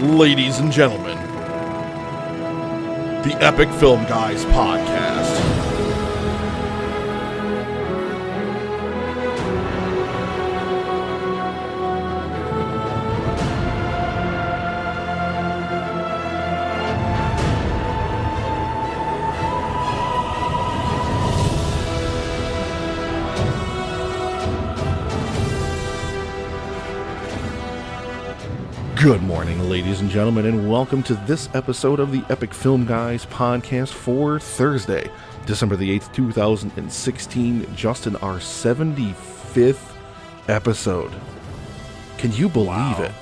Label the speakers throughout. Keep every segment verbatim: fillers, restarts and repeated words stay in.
Speaker 1: Ladies and gentlemen, the Epic Film Guys podcast. Good morning, ladies and gentlemen, and welcome to this episode of the Epic Film Guys podcast for Thursday, December the eighth, two thousand sixteen, Justin, our seventy-fifth episode. Can you believe
Speaker 2: Wow.
Speaker 1: it?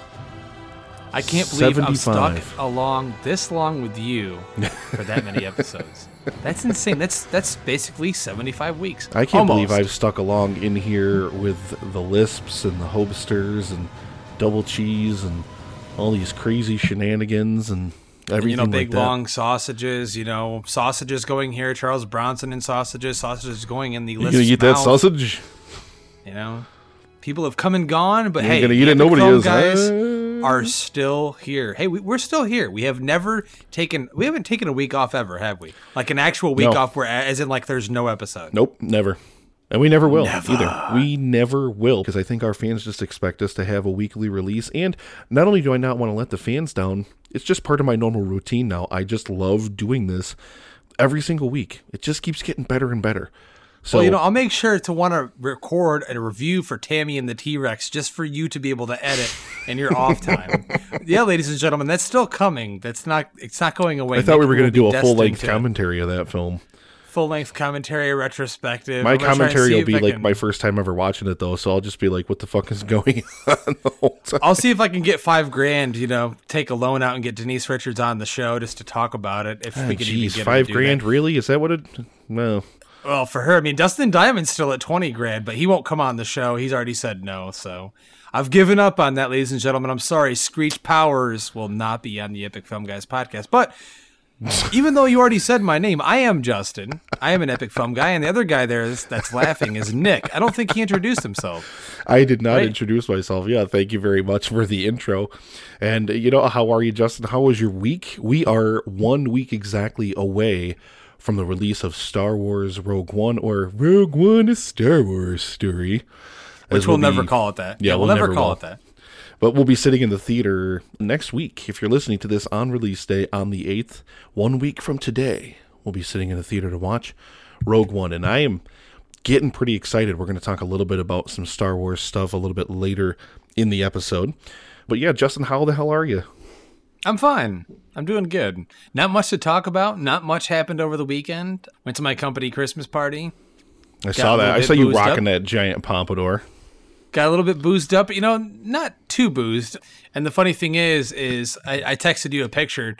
Speaker 2: I can't believe I'm stuck
Speaker 1: seventy-five.
Speaker 2: along this long with you for that many episodes. That's insane. That's that's basically seventy-five weeks.
Speaker 1: I can't
Speaker 2: Almost.
Speaker 1: believe I've stuck along in here with the lisps and the hobsters and double cheese and all these crazy shenanigans and everything
Speaker 2: You know, big
Speaker 1: like that.
Speaker 2: long sausages. You know, sausages going here. Charles Bronson in sausages. Sausages going in the
Speaker 1: You
Speaker 2: list.
Speaker 1: gonna eat that sausage?
Speaker 2: You know, people have come and gone, but
Speaker 1: You
Speaker 2: hey,
Speaker 1: ain't gonna eat
Speaker 2: the
Speaker 1: it?
Speaker 2: Epic
Speaker 1: Nobody
Speaker 2: Film
Speaker 1: is.
Speaker 2: Guys
Speaker 1: Uh,
Speaker 2: are still here. Hey, we, we're still here. We have never taken. We haven't taken a week off ever, have we? Like an actual week
Speaker 1: No.
Speaker 2: off, where as in like there's no episode.
Speaker 1: Nope, never. And we never will
Speaker 2: Never.
Speaker 1: either. We never will, because I think our fans just expect us to have a weekly release. And not only do I not want to let the fans down, it's just part of my normal routine now. I just love doing this every single week. It just keeps getting better and better. So,
Speaker 2: Well, you know, I'll make sure to want to record a review for Tammy and the T-Rex just for you to be able to edit in your off time. Yeah, ladies and gentlemen, that's still coming. That's not. It's not going away.
Speaker 1: I thought we
Speaker 2: Nick
Speaker 1: were going to
Speaker 2: will
Speaker 1: do
Speaker 2: be
Speaker 1: a full-length
Speaker 2: destined to
Speaker 1: commentary of that film.
Speaker 2: full-length commentary, retrospective.
Speaker 1: My
Speaker 2: I'm gonna try and
Speaker 1: commentary
Speaker 2: see
Speaker 1: will
Speaker 2: if
Speaker 1: be
Speaker 2: I
Speaker 1: like
Speaker 2: can-
Speaker 1: my first time ever watching it, though, so I'll just be like, what the fuck is going on the whole time?
Speaker 2: I'll see if I can get five grand. You know, take a loan out and get Denise Richards on the show just to talk about it. If we could even
Speaker 1: Jeez,
Speaker 2: get her to
Speaker 1: five
Speaker 2: do
Speaker 1: grand?
Speaker 2: that.
Speaker 1: Really? Is that what it... No.
Speaker 2: Well, for her, I mean, Dustin Diamond's still at twenty grand, but he won't come on the show. He's already said no, so I've given up on that, ladies and gentlemen. I'm sorry. Screech Powers will not be on the Epic Film Guys podcast, but even though you already said my name, I am Justin. I am an Epic Film Guy, and the other guy there is, that's laughing is Nick. I don't think he introduced himself.
Speaker 1: I did not
Speaker 2: Right.
Speaker 1: introduce myself. Yeah, thank you very much for the intro. And, uh, you know, how are you, Justin? How was your week? We are one week exactly away from the release of Star Wars Rogue One, or Rogue One, a Star Wars story.
Speaker 2: Which
Speaker 1: as
Speaker 2: we'll
Speaker 1: we'll
Speaker 2: never
Speaker 1: be-
Speaker 2: call it that.
Speaker 1: Yeah,
Speaker 2: we'll,
Speaker 1: we'll
Speaker 2: never
Speaker 1: never
Speaker 2: call
Speaker 1: will.
Speaker 2: it that.
Speaker 1: But we'll be sitting in the theater next week. If you're listening to this on release day on the eighth, one week from today, we'll be sitting in the theater to watch Rogue One. And I am getting pretty excited. We're going to talk a little bit about some Star Wars stuff a little bit later in the episode. But yeah, Justin, how the hell are you?
Speaker 2: I'm fine. I'm doing good. Not much to talk about. Not much happened over the weekend. Went to my company Christmas party.
Speaker 1: I saw
Speaker 2: a
Speaker 1: that.
Speaker 2: little
Speaker 1: I
Speaker 2: bit
Speaker 1: saw you
Speaker 2: boozed up.
Speaker 1: rocking that giant pompadour.
Speaker 2: Got a little bit boozed up, you know, not too boozed. And the funny thing is, is I, I texted you a picture.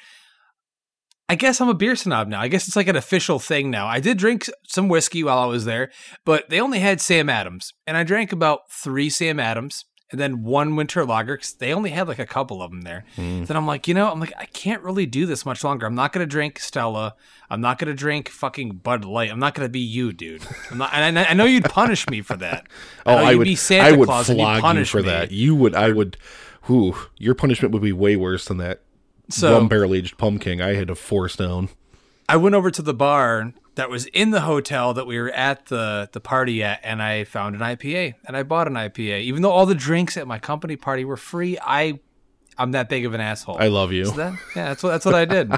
Speaker 2: I guess I'm a beer snob now. I guess it's like an official thing now. I did drink some whiskey while I was there, but they only had Sam Adams. And I drank about three Sam Adams and then one winter lager because they only had like a couple of them there.
Speaker 1: Mm.
Speaker 2: Then I'm like, you know, I'm like, I can't really do this much longer. I'm not going to drink Stella. I'm not going to drink fucking Bud Light. I'm not going to be you, dude. I'm not, and I, I know you'd punish me for that.
Speaker 1: Oh,
Speaker 2: know
Speaker 1: I
Speaker 2: you'd
Speaker 1: would.
Speaker 2: be Santa
Speaker 1: I would
Speaker 2: Claus and you'd
Speaker 1: flog you
Speaker 2: punish
Speaker 1: for
Speaker 2: me.
Speaker 1: that. You would. I would. Whew, your punishment would be way worse than that
Speaker 2: So-
Speaker 1: rum barrel aged pumpkin I had to force down.
Speaker 2: I went over to the bar that was in the hotel that we were at the, the party at, and I found an I P A, and I bought an I P A. Even though all the drinks at my company party were free, I, I'm that big of an asshole.
Speaker 1: I love you.
Speaker 2: So that, yeah, that's what that's what I did.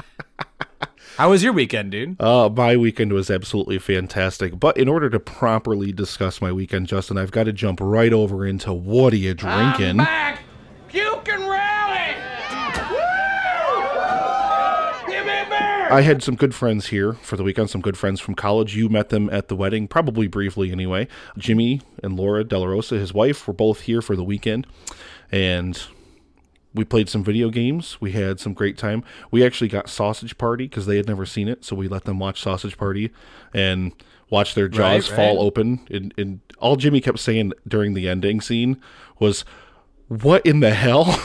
Speaker 2: How was your weekend, dude?
Speaker 1: Uh, my weekend was absolutely fantastic. But in order to properly discuss my weekend, Justin, I've got to jump right over into what are you drinking?
Speaker 3: Back! Puke and rally! Woo! Give me a beer!
Speaker 1: I had some good friends here for the weekend, some good friends from college. You met them at the wedding, probably briefly anyway. Jimmy and Laura De La Rosa, his wife, were both here for the weekend. And we played some video games. We had some great time. We actually got Sausage Party because they had never seen it, so we let them watch Sausage Party and watch their jaws
Speaker 2: Right,
Speaker 1: fall
Speaker 2: right.
Speaker 1: open. And, and all Jimmy kept saying during the ending scene was, "What in the hell?"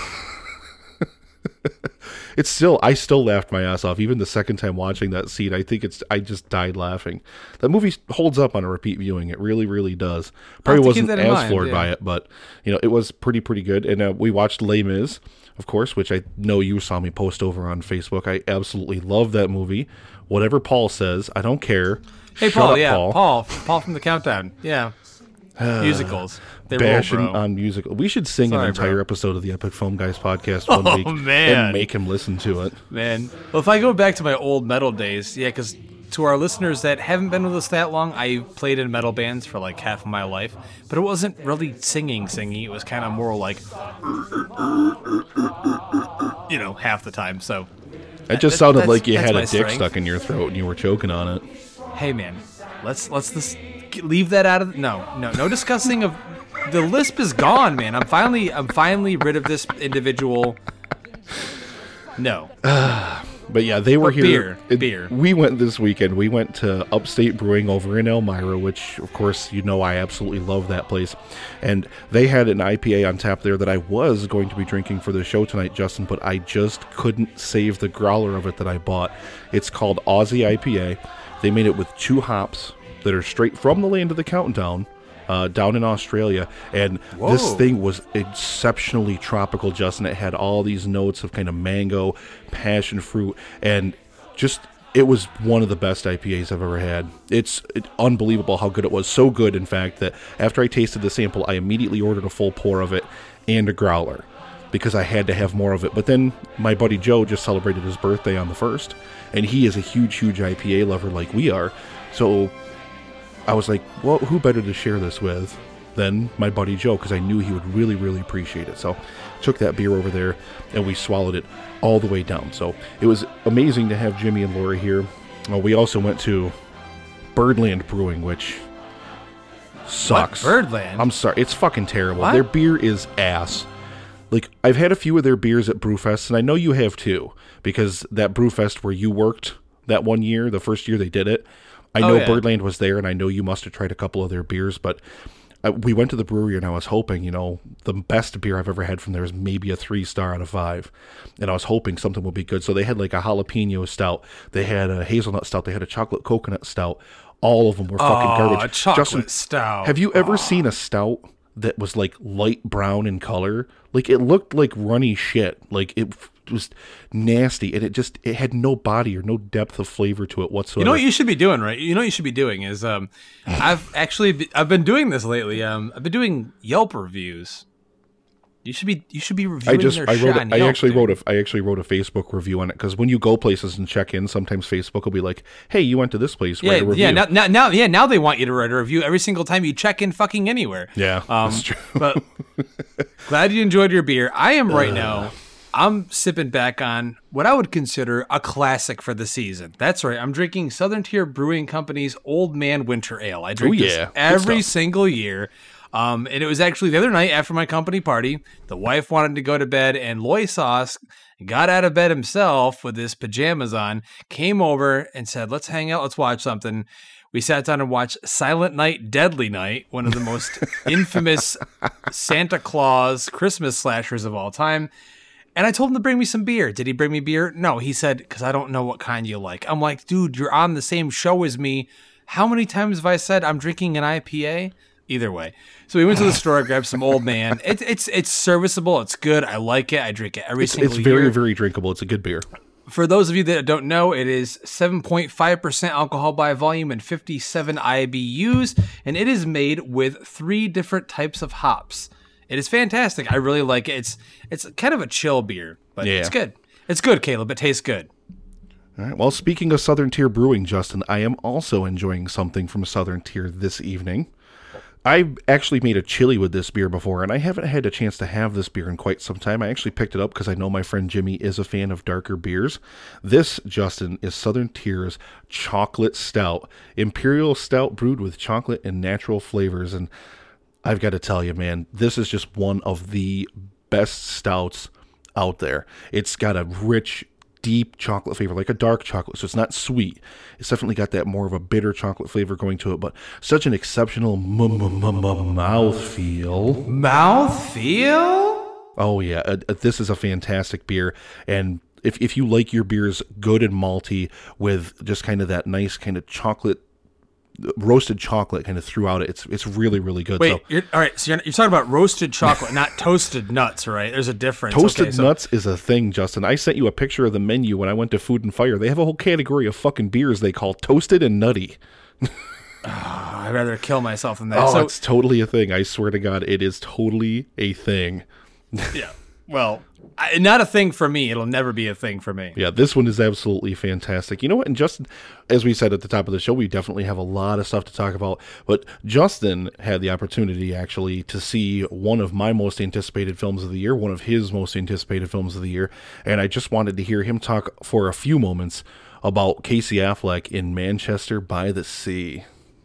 Speaker 1: It's still, I still laughed my ass off. Even the second time watching that scene, I think it's, I just died laughing. That movie holds up on a repeat viewing. It really, really does. Probably
Speaker 2: have to keep
Speaker 1: wasn't
Speaker 2: that in
Speaker 1: as
Speaker 2: mind,
Speaker 1: floored
Speaker 2: yeah.
Speaker 1: by it, but you know, it was pretty, pretty good. And uh, we watched Les Mis of course, which I know you saw me post over on Facebook. I absolutely love that movie. Whatever Paul says, I don't care.
Speaker 2: Hey,
Speaker 1: Shut
Speaker 2: Paul,
Speaker 1: up,
Speaker 2: yeah,
Speaker 1: Paul.
Speaker 2: Paul, Paul from the Countdown. Yeah. Musicals. They
Speaker 1: Bashing
Speaker 2: roll, bro.
Speaker 1: on musical. We should sing
Speaker 2: Sorry,
Speaker 1: an entire
Speaker 2: bro.
Speaker 1: episode of the Epic Film Guys podcast one
Speaker 2: Oh,
Speaker 1: week
Speaker 2: man.
Speaker 1: and make him listen to it.
Speaker 2: Man. Well, if I go back to my old metal days, yeah, because to our listeners that haven't been with us that long, I played in metal bands for like half of my life, but it wasn't really singing, singing. It was kind of more like, you know, half the time. So
Speaker 1: It just
Speaker 2: that-
Speaker 1: sounded
Speaker 2: that's-
Speaker 1: like you
Speaker 2: that's
Speaker 1: had a
Speaker 2: my
Speaker 1: dick
Speaker 2: strength.
Speaker 1: stuck in your throat and you were choking on it.
Speaker 2: Hey, man, let's let's this leave that out of no no no discussing of the lisp is gone, man. I'm finally I'm finally rid of this individual. No.
Speaker 1: But yeah, they were
Speaker 2: But
Speaker 1: here.
Speaker 2: beer,
Speaker 1: it-
Speaker 2: beer.
Speaker 1: We went this weekend. We went to Upstate Brewing over in Elmira, which, of course, you know I absolutely love that place. And they had an I P A on tap there that I was going to be drinking for the show tonight, Justin, but I just couldn't save the growler of it that I bought. It's called Aussie I P A. They made it with two hops that are straight from the land of the Countdown. Uh, down in Australia, and this
Speaker 2: Whoa.
Speaker 1: thing was exceptionally tropical, Justin. It had all these notes of kind of mango, passion fruit, and just it was one of the best I P As I've ever had. It's it, unbelievable how good it was. So good, in fact, that after I tasted the sample, I immediately ordered a full pour of it and a growler because I had to have more of it. But then my buddy Joe just celebrated his birthday on the first, and he is a huge, huge I P A lover like we are. So I was like, well, who better to share this with than my buddy Joe, because I knew he would really, really appreciate it. So took that beer over there, and we swallowed it all the way down. So it was amazing to have Jimmy and Laura here. Uh, we also went to Birdland Brewing, which sucks.
Speaker 2: What? Birdland?
Speaker 1: I'm sorry. It's fucking terrible.
Speaker 2: What?
Speaker 1: Their beer is ass. Like, I've had a few of their beers at Brewfest, and I know you have too, because that Brewfest where you worked that one year, the first year they did it, I
Speaker 2: Oh,
Speaker 1: know
Speaker 2: yeah.
Speaker 1: Birdland was there, and I know you must have tried a couple of their beers, but uh, we went to the brewery, and I was hoping, you know, the best beer I've ever had from there is maybe a three star out of five, and I was hoping something would be good. So they had like a jalapeno stout, they had a hazelnut stout, they had a chocolate coconut stout. All of them were fucking
Speaker 2: Oh,
Speaker 1: garbage.
Speaker 2: chocolate
Speaker 1: Justin,
Speaker 2: stout.
Speaker 1: have you ever seen a stout that was like light brown in color? Like, it looked like runny shit. Like, it f- was nasty, and it just it had no body or no depth of flavor to it whatsoever.
Speaker 2: You know what you should be doing, right? You know what you should be doing is um, I've actually be, I've been doing this lately. Um, I've been doing Yelp reviews. You should be you should be
Speaker 1: I
Speaker 2: reviewing
Speaker 1: just
Speaker 2: their
Speaker 1: I
Speaker 2: shit
Speaker 1: wrote
Speaker 2: on
Speaker 1: a, I
Speaker 2: Yelp,
Speaker 1: actually
Speaker 2: dude.
Speaker 1: wrote a I actually wrote a Facebook review on it, because when you go places and check in, sometimes Facebook will be like, "Hey, you went to this place,
Speaker 2: Yeah,
Speaker 1: write a review."
Speaker 2: yeah. Now, now, now, yeah. Now they want you to write a review every single time you check in, fucking anywhere.
Speaker 1: Yeah,
Speaker 2: um,
Speaker 1: that's true.
Speaker 2: But glad you enjoyed your beer. I am right now. I'm sipping back on what I would consider a classic for the season. That's right. I'm drinking Southern Tier Brewing Company's Old Man Winter Ale. I drink
Speaker 1: Ooh,
Speaker 2: this
Speaker 1: yeah. Good
Speaker 2: every
Speaker 1: stuff.
Speaker 2: single year. Um, and it was actually the other night after my company party. The wife wanted to go to bed, and Loy Sauce got out of bed himself with his pajamas on, came over and said, "Let's hang out. Let's watch something." We sat down and watched Silent Night, Deadly Night, one of the most infamous Santa Claus Christmas slashers of all time. And I told him to bring me some beer. Did he bring me beer? No, he said, because I don't know what kind you like. I'm like, dude, you're on the same show as me. How many times have I said I'm drinking an I P A? Either way. So we went to the store, grabbed some Old Man. It, it's it's serviceable. It's good. I like it. I drink it every
Speaker 1: It's,
Speaker 2: single
Speaker 1: it's very
Speaker 2: year.
Speaker 1: very drinkable. It's a good beer.
Speaker 2: For those of you that don't know, it is seven point five percent alcohol by volume and fifty-seven I B Us, and it is made with three different types of hops. It is fantastic. I really like it. It's it's kind of a chill beer, but
Speaker 1: Yeah.
Speaker 2: it's good. It's good, Caleb. It tastes good.
Speaker 1: All right. Well, speaking of Southern Tier Brewing, Justin, I am also enjoying something from Southern Tier this evening. I've actually made a chili with this beer before, and I haven't had a chance to have this beer in quite some time. I actually picked it up because I know my friend Jimmy is a fan of darker beers. This, Justin, is Southern Tier's Chocolate Stout. Imperial Stout brewed with chocolate and natural flavors. And I've got to tell you, man, this is just one of the best stouts out there. It's got a rich, deep chocolate flavor, like a dark chocolate, so it's not sweet. It's definitely got that more of a bitter chocolate flavor going to it, but such an exceptional m- m- m- m- mouthfeel.
Speaker 2: Mouthfeel?
Speaker 1: Oh yeah, uh, uh, this is a fantastic beer, and if if you like your beers good and malty with just kind of that nice kind of chocolate roasted chocolate kind of throughout it. It's it's really, really good.
Speaker 2: Wait,
Speaker 1: so,
Speaker 2: you're, all right, so you're, you're talking about roasted chocolate, not toasted nuts, right? There's a difference.
Speaker 1: Toasted
Speaker 2: okay, so,
Speaker 1: nuts is a thing, Justin. I sent you a picture of the menu when I went to Food and Fire. They have a whole category of fucking beers they call toasted and nutty.
Speaker 2: oh, I'd rather kill myself than that.
Speaker 1: Oh,
Speaker 2: so,
Speaker 1: it's totally a thing. I swear to God, it is totally a thing.
Speaker 2: yeah. Well, I, not a thing for me. It'll never be a thing for me.
Speaker 1: Yeah, this one is absolutely fantastic. You know what? And Justin, as we said at the top of the show, we definitely have a lot of stuff to talk about. But Justin had the opportunity, actually, to see one of my most anticipated films of the year, one of his most anticipated films of the year. And I just wanted to hear him talk for a few moments about Casey Affleck in Manchester by the Sea.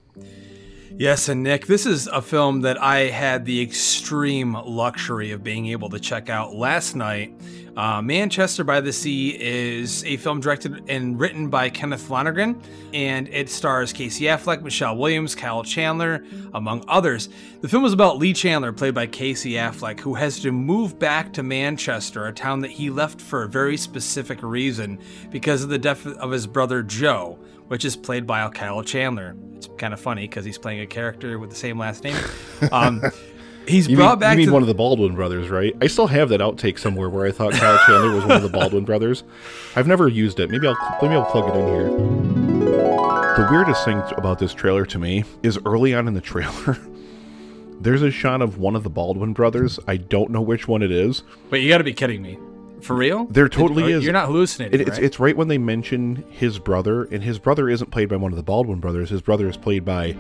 Speaker 2: Yes, and Nick, this is a film that I had the extreme luxury of being able to check out last night. Uh, Manchester by the Sea is a film directed and written by Kenneth Lonergan, and it stars Casey Affleck, Michelle Williams, Kyle Chandler, among others. The film is about Lee Chandler, played by Casey Affleck, who has to move back to Manchester, a town that he left for a very specific reason, because of the death of his brother Joe, which is played by Kyle Chandler. It's kind of funny because he's playing a character with the same last name. Um, he's
Speaker 1: you
Speaker 2: brought
Speaker 1: mean,
Speaker 2: back
Speaker 1: you mean
Speaker 2: to
Speaker 1: one of the Baldwin brothers, right? I still have that outtake somewhere where I thought Kyle Chandler was one of the Baldwin brothers. I've never used it. Maybe I'll maybe I'll plug it in here. The weirdest thing about this trailer to me is early on in the trailer, there's a shot of one of the Baldwin brothers. I don't know which one it is.
Speaker 2: Wait, you got to be kidding me. For real?
Speaker 1: There totally
Speaker 2: Did,
Speaker 1: is.
Speaker 2: You're not hallucinating,
Speaker 1: it, it's,
Speaker 2: right?
Speaker 1: it's right when they mention his brother, and his brother isn't played by one of the Baldwin brothers. His brother is played by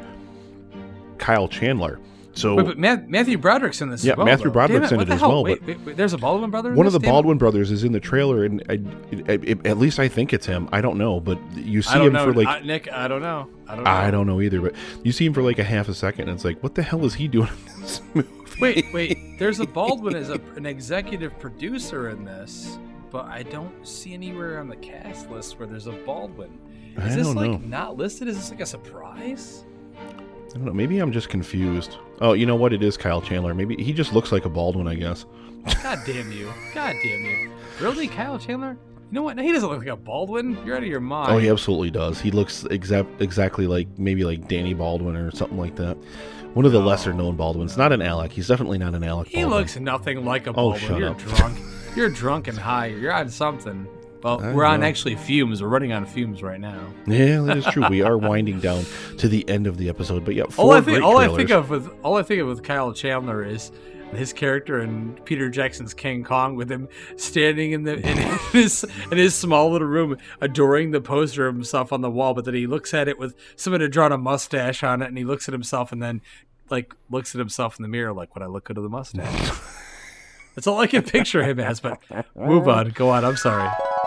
Speaker 1: Kyle Chandler. So,
Speaker 2: wait, but Ma- Matthew Broderick's in this
Speaker 1: yeah,
Speaker 2: as well.
Speaker 1: Matthew
Speaker 2: though.
Speaker 1: Broderick's
Speaker 2: Damn
Speaker 1: in
Speaker 2: it,
Speaker 1: it
Speaker 2: what
Speaker 1: as
Speaker 2: the hell?
Speaker 1: well.
Speaker 2: Wait,
Speaker 1: But
Speaker 2: wait, wait, there's a Baldwin brother in
Speaker 1: one
Speaker 2: this?
Speaker 1: of the
Speaker 2: Damn
Speaker 1: Baldwin brothers is in the trailer, and I, it, it, at least I think it's him. I don't know, but you
Speaker 2: it?
Speaker 1: see
Speaker 2: I don't
Speaker 1: him
Speaker 2: know.
Speaker 1: for like
Speaker 2: I, Nick, I don't know. I don't know.
Speaker 1: I don't know either, but you see him for like a half a second, and it's like, what the hell is he doing in this movie?
Speaker 2: Wait, wait. There's a Baldwin as a, an executive producer in this, but I don't see anywhere on the cast list where there's a Baldwin. Is
Speaker 1: I
Speaker 2: this
Speaker 1: don't
Speaker 2: like
Speaker 1: know.
Speaker 2: not listed? Is this like a surprise?
Speaker 1: I don't know. Maybe I'm just confused. Oh, you know what? It is Kyle Chandler. Maybe he just looks like a Baldwin, I guess.
Speaker 2: God damn you. God damn you. Really, Kyle Chandler? You know what? He doesn't look like a Baldwin. You're out of your mind.
Speaker 1: Oh, he absolutely does. He looks exact exactly like maybe like Danny Baldwin or something like that. One of the
Speaker 2: Oh.
Speaker 1: lesser known Baldwins. Not an Alec. He's definitely not an Alec
Speaker 2: He
Speaker 1: Baldwin.
Speaker 2: looks nothing like a
Speaker 1: Oh,
Speaker 2: Baldwin.
Speaker 1: shut
Speaker 2: You're
Speaker 1: up.
Speaker 2: drunk. You're drunk and high. You're on something. Well,
Speaker 1: I
Speaker 2: we're on
Speaker 1: know.
Speaker 2: actually fumes. We're running on fumes right now.
Speaker 1: Yeah, that is true. We are winding down to the end of the episode, but yeah, four
Speaker 2: All I think,
Speaker 1: great
Speaker 2: all I
Speaker 1: trailers.
Speaker 2: think of with all I think of with Kyle Chandler is his character in Peter Jackson's King Kong, with him standing in the in his in his small little room, adoring the poster of himself on the wall. But then he looks at it with someone had drawn a mustache on it, and he looks at himself and then like looks at himself in the mirror, like, would I look good at the mustache? That's all I can picture him as. But move on, go on. I'm sorry.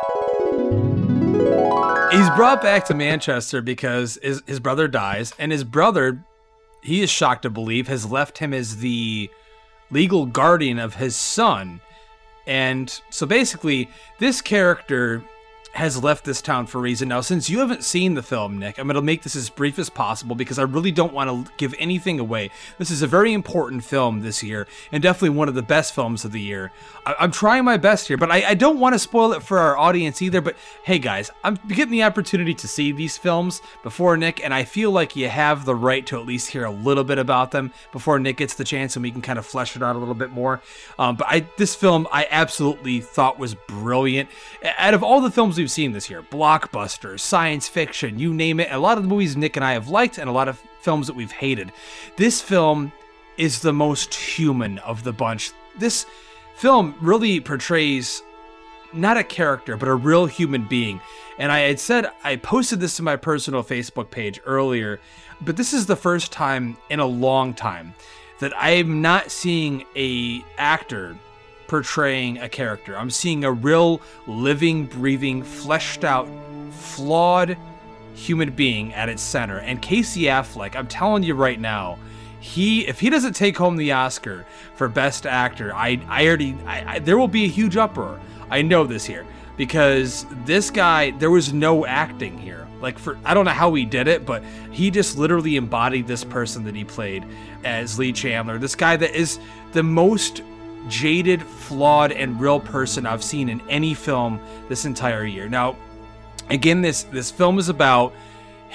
Speaker 2: He's brought back to Manchester because his, his brother dies, and his brother, he is shocked to believe, has left him as the legal guardian of his son. And so basically, this character has left this town for a reason. Now, since you haven't seen the film, Nick, I'm going to make this as brief as possible because I really don't want to give anything away. This is a very important film this year, and definitely one of the best films of the year. I- I'm trying my best here, but I, I don't want to spoil it for our audience either. But hey, guys, I'm getting the opportunity to see these films before Nick, and I feel like you have the right to at least hear a little bit about them before Nick gets the chance, and we can kind of flesh it out a little bit more. Um, but I, this film, I absolutely thought was brilliant. Out of all the films we've seen this year, blockbusters, science fiction, you name it, a lot of the movies Nick and I have liked, and a lot of films that we've hated, this film is the most human of the bunch. This film really portrays not a character, but a real human being. And I had said, I posted this to my personal Facebook page earlier, but this is the first time in a long time that I'm not seeing a actor portraying a character. I'm seeing a real living, breathing, fleshed out, flawed human being at its center. And Casey Affleck, I'm telling you right now, he if he doesn't take home the Oscar for Best Actor, I I already I, I, there will be a huge uproar. I know this here because this guy, there was no acting here. Like for I don't know how he did it, but he just literally embodied this person that he played as Lee Chandler. This guy that is the most jaded, flawed, and real person I've seen in any film this entire year. Now, again, this this film is about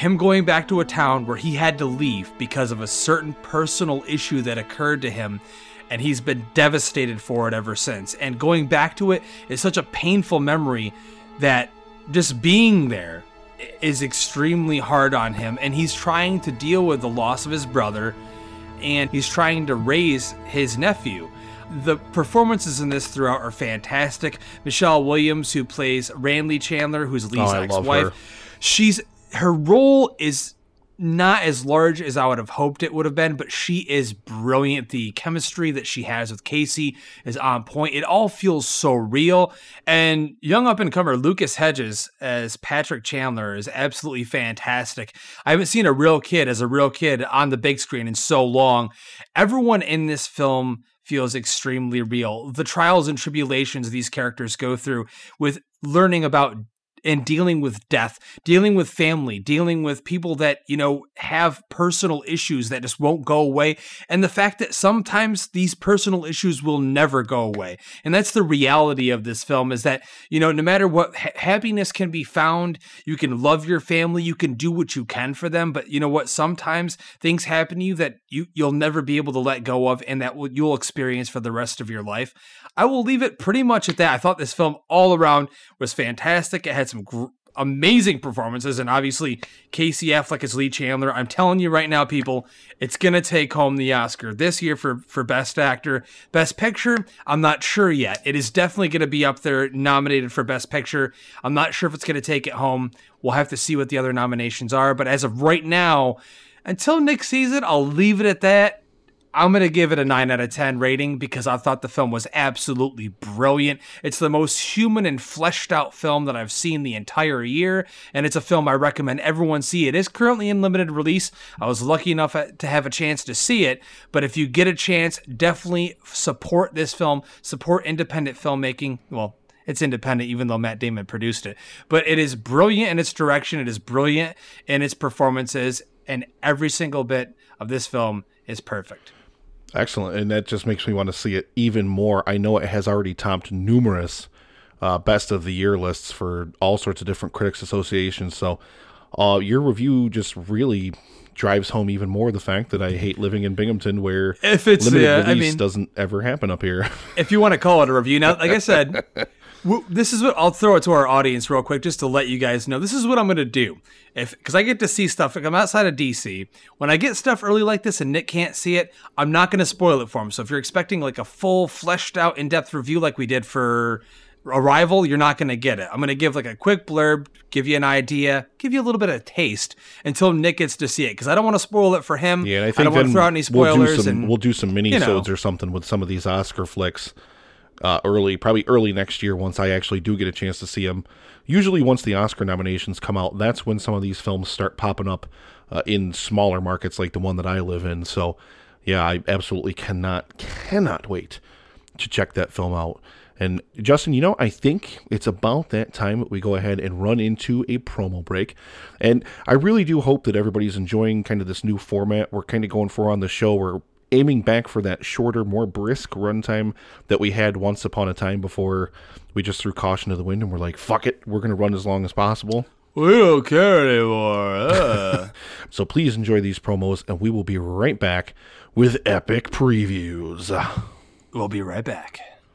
Speaker 2: him going back to a town where he had to leave because of a certain personal issue that occurred to him, and he's been devastated for it ever since. And going back to it is such a painful memory that just being there is extremely hard on him, and he's trying to deal with the loss of his brother, and he's trying to raise his nephew. The performances in this throughout are fantastic. Michelle Williams, who plays Randy Chandler, who's Lee's
Speaker 1: Oh,
Speaker 2: ex-wife, she's her role is not as large as I would have hoped it would have been, but she is brilliant. The chemistry that she has with Casey is on point. It all feels so real. And young up-and-comer Lucas Hedges as Patrick Chandler is absolutely fantastic. I haven't seen a real kid as a real kid on the big screen in so long. Everyone in this film feels extremely real. The trials and tribulations these characters go through with learning about and dealing with death, dealing with family, dealing with people that, you know, have personal issues that just won't go away. And the fact that sometimes these personal issues will never go away. And that's the reality of this film, is that, you know, no matter what, ha- happiness can be found. You can love your family. You can do what you can for them. But you know what? Sometimes things happen to you that you, you'll never be able to let go of, and that will, you'll experience for the rest of your life. I will leave it pretty much at that. I thought this film all around was fantastic. It had some gr- amazing performances, and obviously Casey Affleck as Lee Chandler. I'm telling you right now, people, it's going to take home the Oscar this year for, for Best Actor. Best Picture, I'm not sure yet. It is definitely going to be up there nominated for Best Picture. I'm not sure if it's going to take it home. We'll have to see what the other nominations are, but as of right now, until Nick sees it, I'll leave it at that. I'm going to give it a nine out of ten rating because I thought the film was absolutely brilliant. It's the most human and fleshed out film that I've seen the entire year, and it's a film I recommend everyone see. It is currently in limited release. I was lucky enough to have a chance to see it, but if you get a chance, definitely support this film, support independent filmmaking. Well, it's independent, even though Matt Damon produced it, but it is brilliant in its direction. It is brilliant in its performances, and every single bit of this film is perfect.
Speaker 1: Excellent, and that just makes me want to see it even more. I know it has already topped numerous uh, best of the year lists for all sorts of different critics associations, so uh, your review just really drives home even more the fact that I hate living in Binghamton, where
Speaker 2: if it's,
Speaker 1: limited
Speaker 2: yeah,
Speaker 1: release
Speaker 2: I mean,
Speaker 1: doesn't ever happen up here.
Speaker 2: If you want to call it a review. Now, like I said, w- this is what I'll throw it to our audience real quick just to let you guys know. This is what I'm going to do. If because I get to see stuff, like I'm outside of D C. When I get stuff early like this and Nick can't see it, I'm not going to spoil it for him. So if you're expecting like a full, fleshed out, in-depth review like we did for Arrival, you're not going to get it. I'm going to give like a quick blurb, give you an idea, give you a little bit of taste until Nick gets to see it, because I don't want to spoil it for him.
Speaker 1: Yeah, and I think
Speaker 2: I don't want to throw out any spoilers.
Speaker 1: We'll do some,
Speaker 2: and
Speaker 1: we'll do some mini-sodes, you know, or something with some of these Oscar flicks uh, early, probably early next year once I actually do get a chance to see them. Usually once the Oscar nominations come out, that's when some of these films start popping up uh, in smaller markets like the one that I live in. So, yeah, I absolutely cannot, cannot wait to check that film out. And Justin, you know, I think it's about that time that we go ahead and run into a promo break. And I really do hope that everybody's enjoying kind of this new format we're kind of going for on the show. We're aiming back for that shorter, more brisk runtime that we had once upon a time before we just threw caution to the wind and we're like, fuck it, we're going to run as long as possible.
Speaker 2: We don't care anymore. Uh.
Speaker 1: So please enjoy these promos, and we will be right back with epic previews.
Speaker 2: We'll be right back.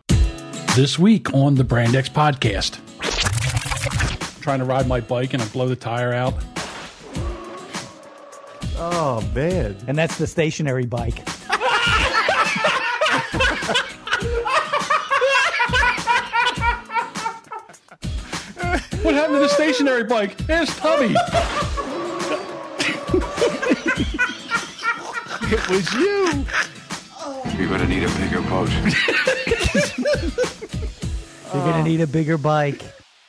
Speaker 4: This week on the Brand X Podcast. Trying to ride my bike and I blow the tire out.
Speaker 5: Oh, man.
Speaker 6: And that's the stationary bike.
Speaker 4: What happened to the stationary bike? There's Tubby.
Speaker 5: It was you.
Speaker 7: You're going to need a bigger boat.
Speaker 6: You're going to need a bigger bike.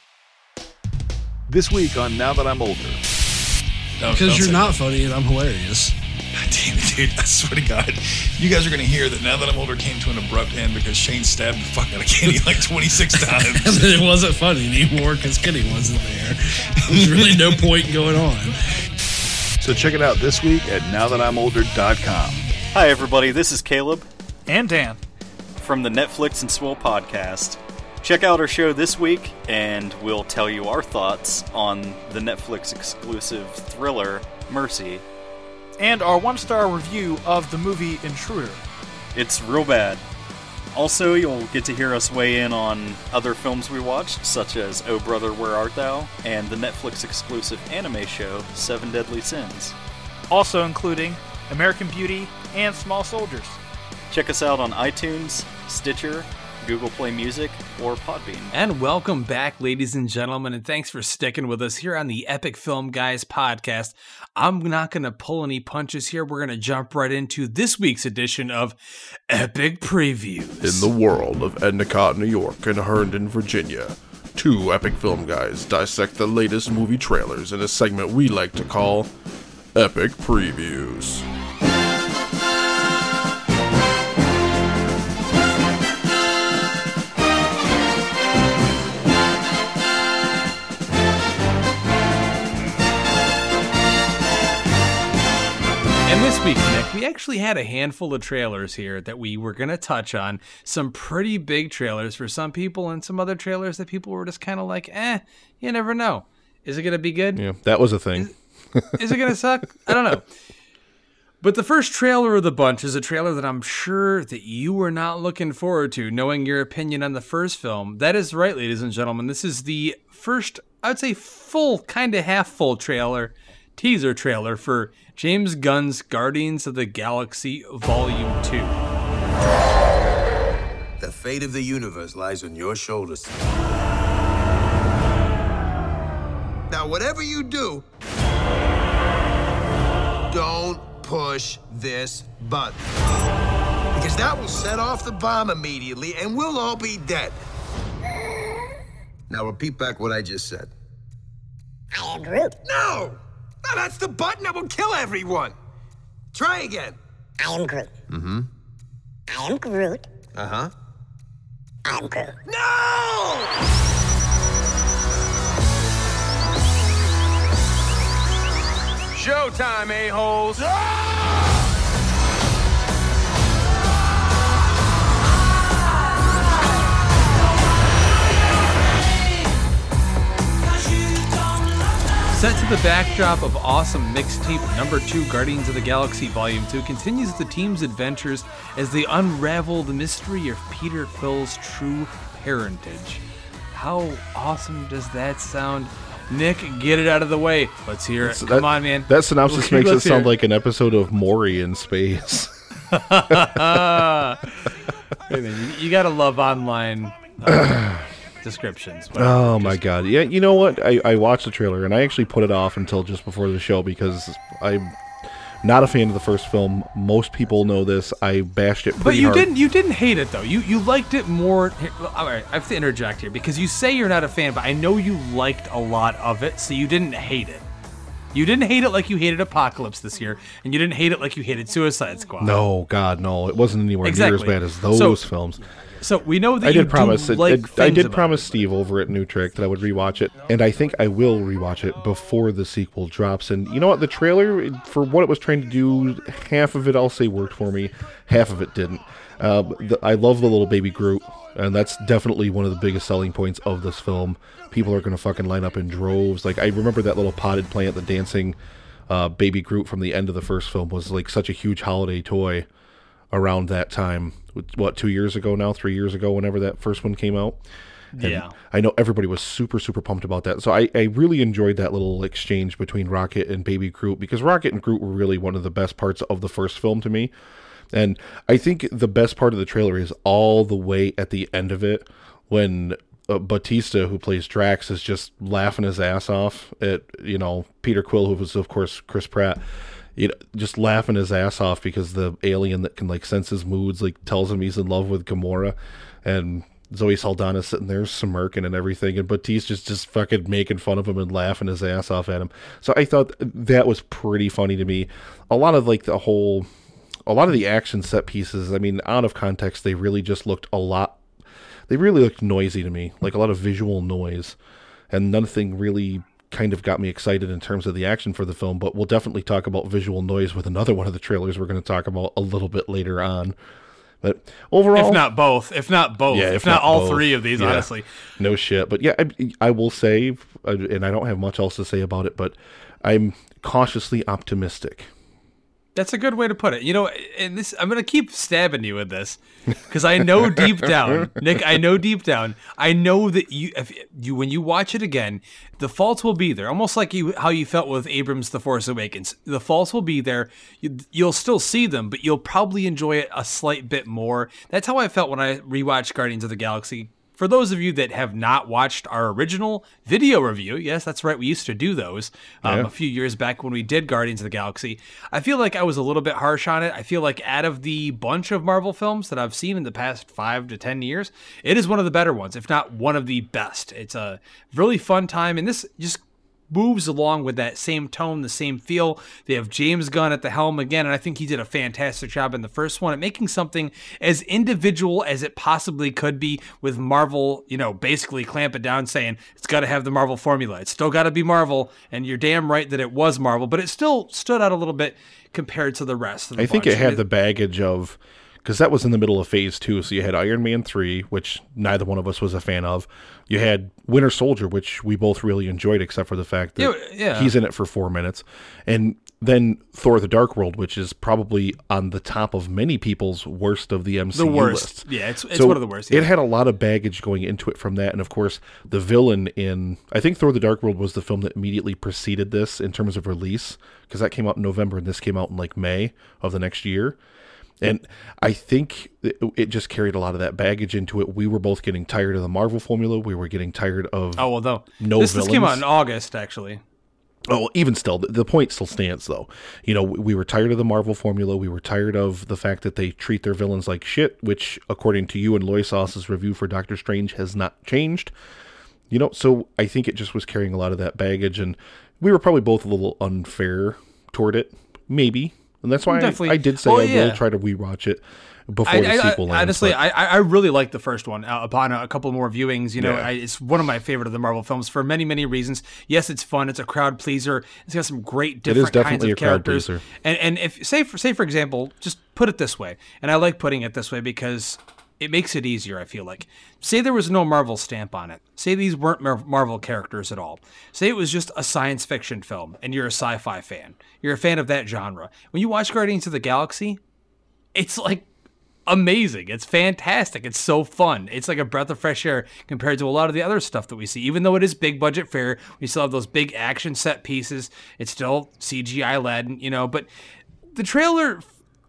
Speaker 5: This week on Now That I'm Older.
Speaker 8: Because you're not funny and I'm hilarious.
Speaker 9: God damn it, dude. I swear to God. You guys are going to hear that Now That I'm Older came to an abrupt end because Shane stabbed the fuck out of Kenny like twenty-six times.
Speaker 8: And then it wasn't funny anymore because Kenny wasn't there. There's really no point going on.
Speaker 5: So check it out this week at now that I'm older dot com.
Speaker 10: Hi, everybody. This is Caleb.
Speaker 11: And Dan.
Speaker 10: From the Netflix and Swole podcast. Check out our show this week, and we'll tell you our thoughts on the Netflix exclusive thriller, Mercy.
Speaker 11: And our one-star review of the movie Intruder.
Speaker 10: It's real bad. Also, you'll get to hear us weigh in on other films we watched, such as Oh Brother, Where Art Thou? And the Netflix exclusive anime show, Seven Deadly Sins.
Speaker 11: Also including American Beauty and Small Soldiers.
Speaker 10: Check us out on iTunes, Stitcher, Google Play Music, or Podbean.
Speaker 2: And welcome back, ladies and gentlemen, and thanks for sticking with us here on the Epic Film Guys podcast. I'm not going to pull any punches here. We're going to jump right into this week's edition of Epic Previews.
Speaker 1: In the world of Endicott, New York, and Herndon, Virginia, two Epic Film Guys dissect the latest movie trailers in a segment we like to call Epic Previews.
Speaker 2: And this week, Nick, we actually had a handful of trailers here that we were going to touch on. Some pretty big trailers for some people and some other trailers that people were just kind of like, eh, you never know. Is it going to be good?
Speaker 1: Yeah, that was a thing.
Speaker 2: Is, is it going to suck? I don't know. But the first trailer of the bunch is a trailer that I'm sure that you were not looking forward to, knowing your opinion on the first film. That is right, ladies and gentlemen. This is the first, I would say, full, kind of half-full trailer, teaser trailer for James Gunn's Guardians of the Galaxy Volume two.
Speaker 12: The fate of the universe lies on your shoulders. Now, whatever you do, don't push this button. Because that will set off the bomb immediately, and we'll all be dead. Now, repeat back what I just said.
Speaker 13: I am Groot.
Speaker 12: No! No, that's the button that will kill everyone. Try again.
Speaker 13: I am Groot.
Speaker 12: Mm-hmm.
Speaker 13: I am Groot.
Speaker 12: Uh-huh.
Speaker 13: I'm Groot.
Speaker 12: No!
Speaker 3: Showtime, a-holes!
Speaker 2: Set to the backdrop of awesome mixtape number two, Guardians of the Galaxy Volume two continues the team's adventures as they unravel the mystery of Peter Quill's true parentage. How awesome does that sound? Nick, get it out of the way. Let's hear it.
Speaker 1: So
Speaker 2: Come
Speaker 1: that,
Speaker 2: on, man.
Speaker 1: That synopsis makes
Speaker 2: Let's
Speaker 1: it sound
Speaker 2: hear
Speaker 1: like an episode of Maury in space.
Speaker 2: Hey, man, you, you gotta love online uh, descriptions. Whatever.
Speaker 1: Oh
Speaker 2: Just,
Speaker 1: my god. Yeah, you know what? I, I watched the trailer and I actually put it off until just before the show because I'm not a fan of the first film. Most people know this. I bashed it pretty
Speaker 2: But you
Speaker 1: hard.
Speaker 2: didn't you didn't hate it though. You you liked it more. Here, all right, I have to interject here because you say you're not a fan, but I know you liked a lot of it, so you didn't hate it. You didn't hate it like you hated Apocalypse this year, and you didn't hate it like you hated Suicide Squad.
Speaker 1: No, God, no. It wasn't anywhere
Speaker 2: Exactly.
Speaker 1: near as bad as those
Speaker 2: So-
Speaker 1: films.
Speaker 2: So we know that
Speaker 1: I
Speaker 2: you
Speaker 1: did promise
Speaker 2: do
Speaker 1: it,
Speaker 2: like
Speaker 1: it- I
Speaker 2: things
Speaker 1: did
Speaker 2: about
Speaker 1: promise
Speaker 2: it.
Speaker 1: Steve over at New Trick that I would rewatch it, and I think I will rewatch it before the sequel drops. And you know what? The trailer, for what it was trying to do, half of it I'll say worked for me, half of it didn't. Uh, the, I love the little baby Groot, and that's definitely one of the biggest selling points of this film. People are going to fucking line up in droves. Like, I remember that little potted plant, the dancing uh, baby Groot from the end of the first film was like such a huge holiday toy around that time. What, two years ago now, three years ago, whenever that first one came out. And
Speaker 2: Yeah.
Speaker 1: I know everybody was super, super pumped about that. So I, I really enjoyed that little exchange between Rocket and Baby Groot, because Rocket and Groot were really one of the best parts of the first film to me. And I think the best part of the trailer is all the way at the end of it when uh, Bautista, who plays Drax, is just laughing his ass off at, you know, Peter Quill, who was, of course, Chris Pratt. You know, just laughing his ass off because the alien that can like sense his moods like tells him he's in love with Gamora, and Zoe Saldana's sitting there smirking and everything, and Batista's just fucking making fun of him and laughing his ass off at him. So I thought that was pretty funny to me. A lot of like the whole, a lot of the action set pieces, I mean, out of context, they really just looked a lot, they really looked noisy to me, like a lot of visual noise, and nothing really kind of got me excited in terms of the action for the film. But we'll definitely talk about visual noise with another one of the trailers we're going to talk about a little bit later on, But overall,
Speaker 2: if not both, if not both,
Speaker 1: yeah,
Speaker 2: if, if not, not all
Speaker 1: both.
Speaker 2: three of these,
Speaker 1: yeah.
Speaker 2: honestly.
Speaker 1: No shit. But yeah, I, I will say, and I don't have much else to say about it, but I'm cautiously optimistic.
Speaker 2: That's a good way to put it. You know, and this I'm going to keep stabbing you with this because I know deep down, Nick, I know deep down, I know that you, if you, when you watch it again, the faults will be there. Almost like you, how you felt with Abrams' The Force Awakens. The faults will be there. You, you'll still see them, but you'll probably enjoy it a slight bit more. That's how I felt when I rewatched Guardians of the Galaxy. For those of you that have not watched our original video review, yes, that's right, we used to do those um,
Speaker 1: yeah.
Speaker 2: a few years back when we did Guardians of the Galaxy. I feel like I was a little bit harsh on it. I feel like out of the bunch of Marvel films that I've seen in the past five to ten years, it is one of the better ones, if not one of the best. It's a really fun time, and this just moves along with that same tone, the same feel. They have James Gunn at the helm again, and I think he did a fantastic job in the first one at making something as individual as it possibly could be, with Marvel, you know, basically clamping down saying it's got to have the Marvel formula. It's still got to be Marvel, and you're damn right that it was Marvel, but it still stood out a little bit compared to the rest of the
Speaker 1: I think
Speaker 2: bunch.
Speaker 1: it had the baggage of, because that was in the middle of phase two, so you had Iron Man three, which neither one of us was a fan of. You had Winter Soldier, which we both really enjoyed, except for the fact that
Speaker 2: yeah, yeah.
Speaker 1: he's in it for four minutes. And then Thor the Dark World, which is probably on the top of many people's worst of the M C U
Speaker 2: the worst.
Speaker 1: lists.
Speaker 2: Yeah, it's, it's
Speaker 1: so
Speaker 2: one of the worst. Yeah.
Speaker 1: It had a lot of baggage going into it from that. And of course, the villain in, I think Thor the Dark World was the film that immediately preceded this in terms of release, because that came out in November and this came out in like May of the next year. And I think it just carried a lot of that baggage into it. We were both getting tired of the Marvel formula. We were getting tired of
Speaker 2: oh well, no,
Speaker 1: no
Speaker 2: this,
Speaker 1: villains.
Speaker 2: This came out in August, actually.
Speaker 1: Oh, even still, the, the point still stands, though. You know, we were tired of the Marvel formula. We were tired of the fact that they treat their villains like shit, which, according to you and Loy Sauce's review for Doctor Strange, has not changed. You know, so I think it just was carrying a lot of that baggage, and we were probably both a little unfair toward it, maybe. And that's why I, I did say oh, I yeah. will try to rewatch it before
Speaker 2: I,
Speaker 1: the
Speaker 2: I,
Speaker 1: sequel lands.
Speaker 2: Honestly,
Speaker 1: but.
Speaker 2: I I really like the first one. Uh, upon a, a couple more viewings, you know,
Speaker 1: Yeah.
Speaker 2: I, it's one of my favorite of the Marvel films for many, many reasons. Yes, it's fun. It's a crowd pleaser. It's got some great different kinds of characters. And and if say for say for example, just put it this way, and I like putting it this way because it makes it easier, I feel like. Say there was no Marvel stamp on it. Say these weren't Mar- Marvel characters at all. Say it was just a science fiction film and you're a sci-fi fan. You're a fan of that genre. When you watch Guardians of the Galaxy, it's like amazing. It's fantastic. It's so fun. It's like a breath of fresh air compared to a lot of the other stuff that we see. Even though it is big budget fare, we still have those big action set pieces. It's still C G I led, you know, but the trailer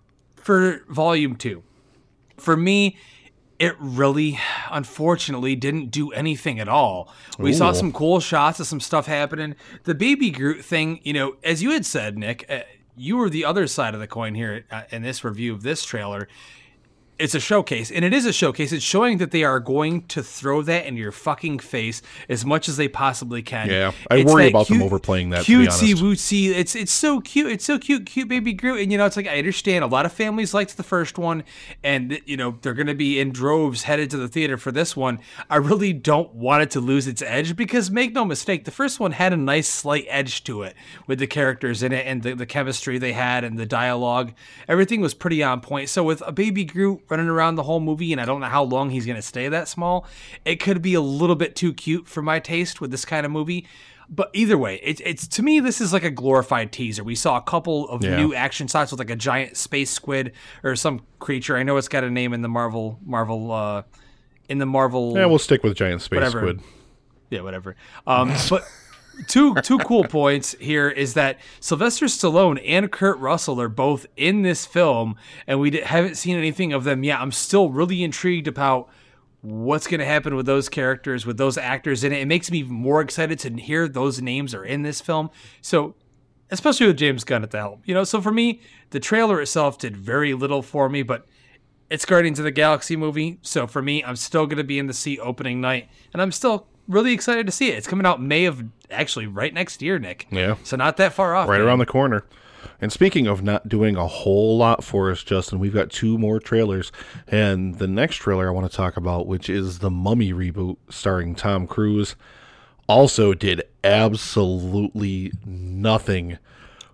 Speaker 2: for Volume two, for me, it really, unfortunately, didn't do anything at all. We Ooh. saw some cool shots of some stuff happening. The Baby Groot thing, you know, as you had said, Nick, uh, you were the other side of the coin here uh, in this review of this trailer. It's a showcase, and it is a showcase. It's showing that they are going to throw that in your fucking face as much as they possibly can.
Speaker 1: Yeah, I
Speaker 2: it's
Speaker 1: worry about
Speaker 2: cute,
Speaker 1: them overplaying that, to be honest.
Speaker 2: Cutesy wootsy. It's it's so cute. It's so cute, cute Baby Groot. And you know, it's like I understand a lot of families liked the first one, and you know they're going to be in droves headed to the theater for this one. I really don't want it to lose its edge because make no mistake, the first one had a nice slight edge to it with the characters in it and the, the chemistry they had and the dialogue. Everything was pretty on point. So with a Baby Groot running around the whole movie, and I don't know how long he's going to stay that small, it could be a little bit too cute for my taste with this kind of movie. But either way, it's it's to me, this is like a glorified teaser. We saw a couple of
Speaker 1: Yeah.
Speaker 2: new action shots with like a giant space squid or some creature. I know it's got a name in the Marvel Marvel uh, in the Marvel.
Speaker 1: Yeah, we'll stick with giant space
Speaker 2: whatever.
Speaker 1: squid.
Speaker 2: Yeah, whatever. Um, but. Two two cool points here is that Sylvester Stallone and Kurt Russell are both in this film, and we haven't seen anything of them yet. I'm still really intrigued about what's going to happen with those characters, with those actors in it. It makes me more excited to hear those names are in this film. So, especially with James Gunn at the helm. You know, so for me, the trailer itself did very little for me, but it's Guardians of the Galaxy movie. So for me, I'm still going to be in the seat opening night, and I'm still really excited to see it. It's coming out May of actually right next year, Nick.
Speaker 1: Yeah.
Speaker 2: So not that far off.
Speaker 1: Right
Speaker 2: man.
Speaker 1: around the corner. And speaking of not doing a whole lot for us, Justin, we've got two more trailers. And the next trailer I want to talk about, which is the Mummy reboot starring Tom Cruise, also did absolutely nothing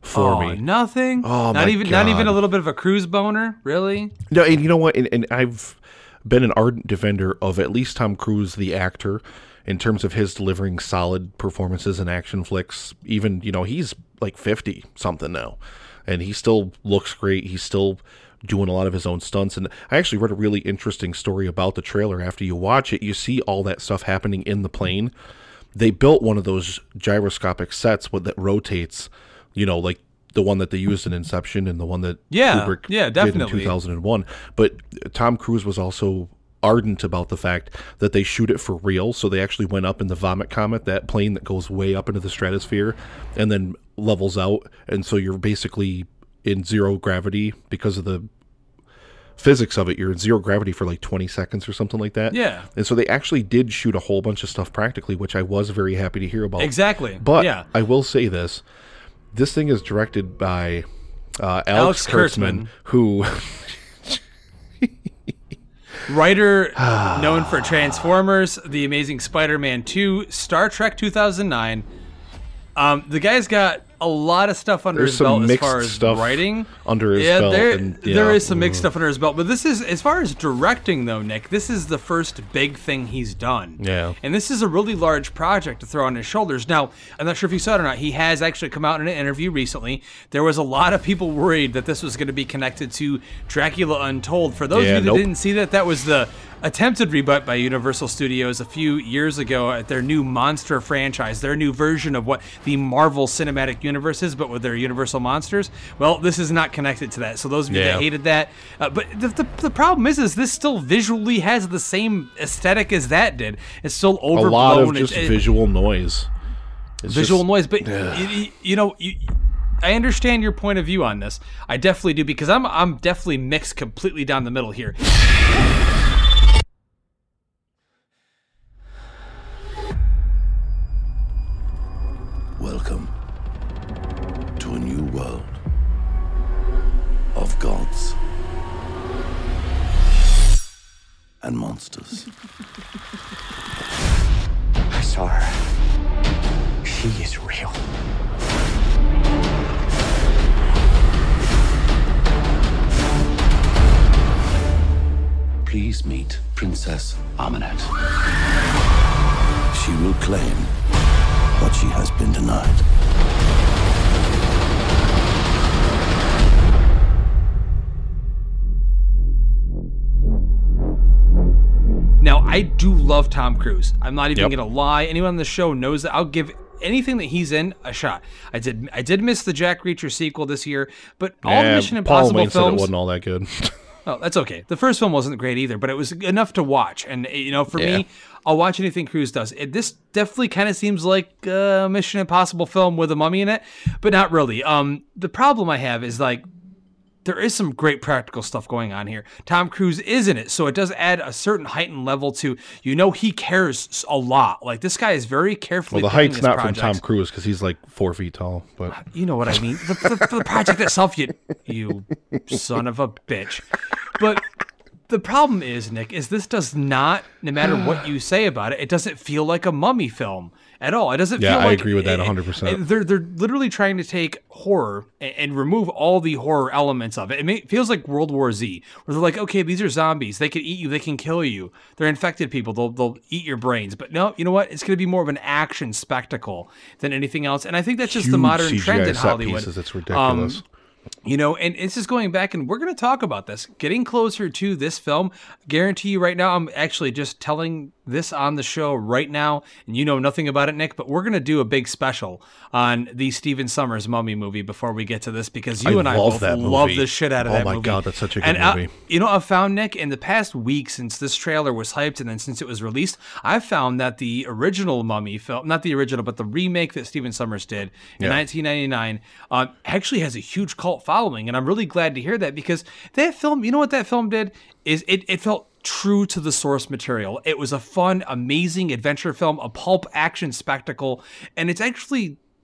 Speaker 1: for
Speaker 2: oh,
Speaker 1: me.
Speaker 2: Nothing.
Speaker 1: Oh,
Speaker 2: not
Speaker 1: my
Speaker 2: even not even
Speaker 1: God.
Speaker 2: a little bit of a cruise boner, really.
Speaker 1: No, and you know what? And, and I've been an ardent defender of at least Tom Cruise, the actor, in terms of his delivering solid performances in action flicks. Even, you know, he's like fifty something now, and he still looks great. He's still doing a lot of his own stunts. And I actually read a really interesting story about the trailer. After you watch it, you see all that stuff happening in the plane. They built one of those gyroscopic sets with, that rotates, you know, like the one that they used in Inception and the one that
Speaker 2: Yeah,
Speaker 1: Kubrick
Speaker 2: yeah,
Speaker 1: did in
Speaker 2: definitely.
Speaker 1: two thousand one. But Tom Cruise was also ardent about the fact that they shoot it for real. So they actually went up in the Vomit Comet, that plane that goes way up into the stratosphere and then levels out. And so you're basically in zero gravity because of the physics of it. You're in zero gravity for like twenty seconds or something like that.
Speaker 2: Yeah.
Speaker 1: And so they actually did shoot a whole bunch of stuff practically, which I was very happy to hear about.
Speaker 2: Exactly.
Speaker 1: But
Speaker 2: Yeah.
Speaker 1: I will say this. This thing is directed by uh, Alex,
Speaker 2: Alex
Speaker 1: Kurtzman,
Speaker 2: Kurtzman.
Speaker 1: who...
Speaker 2: Writer known for Transformers, The Amazing Spider-Man two, Star Trek two thousand nine. Um, the guy's got a lot of stuff under
Speaker 1: There's
Speaker 2: his
Speaker 1: some
Speaker 2: belt as
Speaker 1: mixed
Speaker 2: far as
Speaker 1: stuff
Speaker 2: writing.
Speaker 1: under his
Speaker 2: yeah,
Speaker 1: belt,
Speaker 2: There,
Speaker 1: and,
Speaker 2: there
Speaker 1: yeah,
Speaker 2: is some mixed
Speaker 1: mm.
Speaker 2: stuff under his belt, but this is, as far as directing though, Nick, this is the first big thing he's done.
Speaker 1: Yeah.
Speaker 2: And this is a really large project to throw on his shoulders. Now, I'm not sure if you saw it or not, he has actually come out in an interview recently. There was a lot of people worried that this was going to be connected to Dracula Untold. For those
Speaker 1: Yeah,
Speaker 2: of you that
Speaker 1: nope.
Speaker 2: didn't see that, that was the attempted rebut by Universal Studios a few years ago at their new monster franchise, their new version of what the Marvel Cinematic Universe is, but with their Universal monsters. Well, this is not connected to that. So those of you
Speaker 1: Yeah.
Speaker 2: that hated that, uh, but the, the the problem is, is this still visually has the same aesthetic as that did. It's still
Speaker 1: A
Speaker 2: overblown.
Speaker 1: lot of
Speaker 2: It-
Speaker 1: just
Speaker 2: it-
Speaker 1: visual noise. It's
Speaker 2: visual
Speaker 1: just-
Speaker 2: noise, but
Speaker 1: Ugh.
Speaker 2: you, you- you know, you, I understand your point of view on this. I definitely do, because I'm I'm definitely mixed completely down the middle here.
Speaker 14: Welcome to a new world of gods and monsters.
Speaker 15: I saw her. She is real.
Speaker 14: Please meet Princess Amunet. She will claim what she has been denied.
Speaker 2: Now, I do love Tom Cruise. I'm not even
Speaker 1: Yep.
Speaker 2: gonna lie. Anyone on the show knows that. I'll give anything that he's in a shot. I did. I did miss the Jack Reacher sequel this year, but all the
Speaker 1: Yeah,
Speaker 2: Mission
Speaker 1: Paul
Speaker 2: Impossible
Speaker 1: Wayne said it
Speaker 2: films.
Speaker 1: wasn't all that good.
Speaker 2: Oh, that's okay. The first film wasn't great either, but it was enough to watch. And you know, for
Speaker 1: Yeah.
Speaker 2: me, I'll watch anything Cruise does. It, this definitely kind of seems like a Mission Impossible film with a mummy in it, but not really. Um, the problem I have is like, there is some great practical stuff going on here. Tom Cruise is in it, so it does add a certain heightened level to, you know, he cares a lot. Like, this guy is very carefully
Speaker 1: Well, the
Speaker 2: picking
Speaker 1: height's
Speaker 2: his
Speaker 1: not
Speaker 2: projects.
Speaker 1: from Tom Cruise because he's like four feet tall. But
Speaker 2: You know what I mean. The, the, the project itself, you, you son of a bitch. But the problem is, Nick, is this does not, no matter what you say about it, it doesn't feel like a mummy film at all. It doesn't
Speaker 1: Yeah,
Speaker 2: feel
Speaker 1: I
Speaker 2: like...
Speaker 1: agree with that
Speaker 2: it-
Speaker 1: one hundred percent.
Speaker 2: it- They're, they're literally trying to take horror and, and remove all the horror elements of it. It, may, it feels like World War Z, where they're like, okay, these are zombies. They can eat you. They can kill you. They're infected people. They'll, they'll eat your brains. But no, you know what? It's going to be more of an action spectacle than anything else. And I think that's just the
Speaker 1: Huge
Speaker 2: modern
Speaker 1: C G I
Speaker 2: trend in
Speaker 1: set
Speaker 2: Hollywood.
Speaker 1: pieces, it's ridiculous.
Speaker 2: Um, You know, and it's just going back, and we're going to talk about this. Getting closer to this film, guarantee you right now, I'm actually just telling this on the show right now, and you know nothing about it, Nick, but we're going to do a big special on the Stephen Sommers Mummy movie before we get to this, because you
Speaker 1: I
Speaker 2: and I
Speaker 1: love
Speaker 2: both
Speaker 1: that
Speaker 2: love
Speaker 1: movie.
Speaker 2: the shit out of
Speaker 1: Oh
Speaker 2: that
Speaker 1: my
Speaker 2: movie.
Speaker 1: God, that's such a good
Speaker 2: and, uh,
Speaker 1: movie.
Speaker 2: you know, I've found, Nick, in the past week since this trailer was hyped and then since it was released, I've found that the original Mummy film, not the original, but the remake that Stephen Sommers did in
Speaker 1: Yeah.
Speaker 2: nineteen ninety-nine, uh, actually has a huge cult following. And I'm really glad to hear that, because that film, you know what that film did? Is it, it felt true to the source material. It was a fun, amazing adventure film, a pulp action spectacle. And it's actually...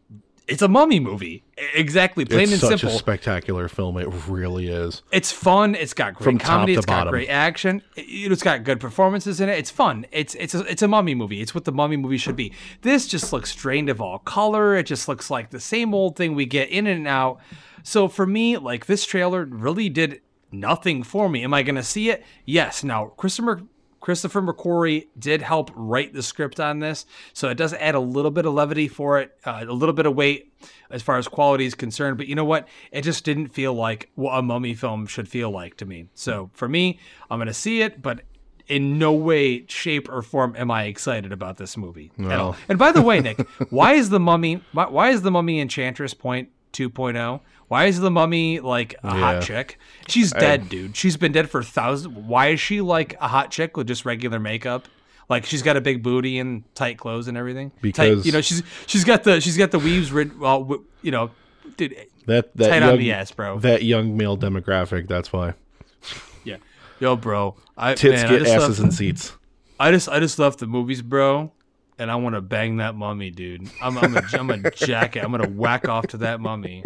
Speaker 2: it's a mummy movie. Exactly, plain
Speaker 1: it's
Speaker 2: and
Speaker 1: such
Speaker 2: simple.
Speaker 1: a spectacular film. It really is.
Speaker 2: It's fun. It's got great
Speaker 1: From top
Speaker 2: comedy.
Speaker 1: to
Speaker 2: It's got
Speaker 1: bottom.
Speaker 2: great action. It, it's got good performances in it. It's fun. It's it's a, it's a mummy movie. It's what the mummy movie should be. This just looks drained of all color. It just looks like the same old thing we get in and out. So for me, like, this trailer really did nothing for me. Am I going to see it? Yes. Now, Christopher Christopher McQuarrie did help write the script on this, so it does add a little bit of levity for it, uh, a little bit of weight as far as quality is concerned. But you know what? It just didn't feel like what a mummy film should feel like to me. So for me, I'm going to see it, but in no way, shape, or form am I excited about this movie
Speaker 1: No.
Speaker 2: at all. And by the way, Nick, why is the mummy? Why, why is the Mummy Enchantress point two point oh? Why is the mummy like a
Speaker 1: Yeah.
Speaker 2: hot chick? She's
Speaker 1: I-
Speaker 2: dead, dude. She's been dead for thousands. Why is she like a hot chick with just regular makeup? Like, she's got a big booty and tight clothes and everything.
Speaker 1: Because-
Speaker 2: tight, you know, she's she's got the she's got the weaves written. Well, w- you know, dude,
Speaker 1: That that
Speaker 2: tight
Speaker 1: young,
Speaker 2: on the ass, bro.
Speaker 1: That young male demographic. That's why.
Speaker 2: Yeah, yo, bro. I,
Speaker 1: Tits
Speaker 2: man, I
Speaker 1: get
Speaker 2: just
Speaker 1: asses
Speaker 2: left-
Speaker 1: in seats.
Speaker 2: I just I just left the movies, bro, and I want to bang that mummy, dude. I'm I'm a, I'm a jacket. I'm gonna whack off to that mummy.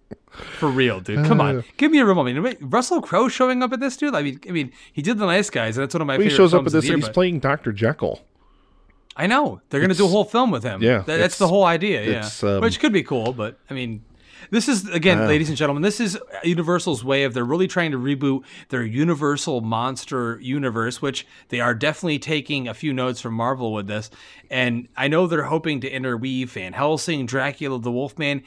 Speaker 2: For real, dude. Come on, give me a real mummy. Russell Crowe showing up at this, dude. I mean, I mean, he did The Nice Guys, and that's one of my
Speaker 1: Well, he
Speaker 2: favorite
Speaker 1: shows up
Speaker 2: films
Speaker 1: at
Speaker 2: of
Speaker 1: this
Speaker 2: the
Speaker 1: and
Speaker 2: year,
Speaker 1: he's
Speaker 2: but-
Speaker 1: playing Doctor Jekyll.
Speaker 2: I know they're gonna do a
Speaker 1: It's-
Speaker 2: whole film with him.
Speaker 1: yeah,
Speaker 2: That- that's
Speaker 1: it's-
Speaker 2: the whole idea. Yeah,
Speaker 1: it's, um,
Speaker 2: which could be cool, but I mean, this is again,
Speaker 1: Uh.
Speaker 2: ladies and gentlemen, this is Universal's way of they're really trying to reboot their Universal monster universe, which they are definitely taking a few notes from Marvel with this. And I know they're hoping to interweave Van Helsing, Dracula, the Wolfman.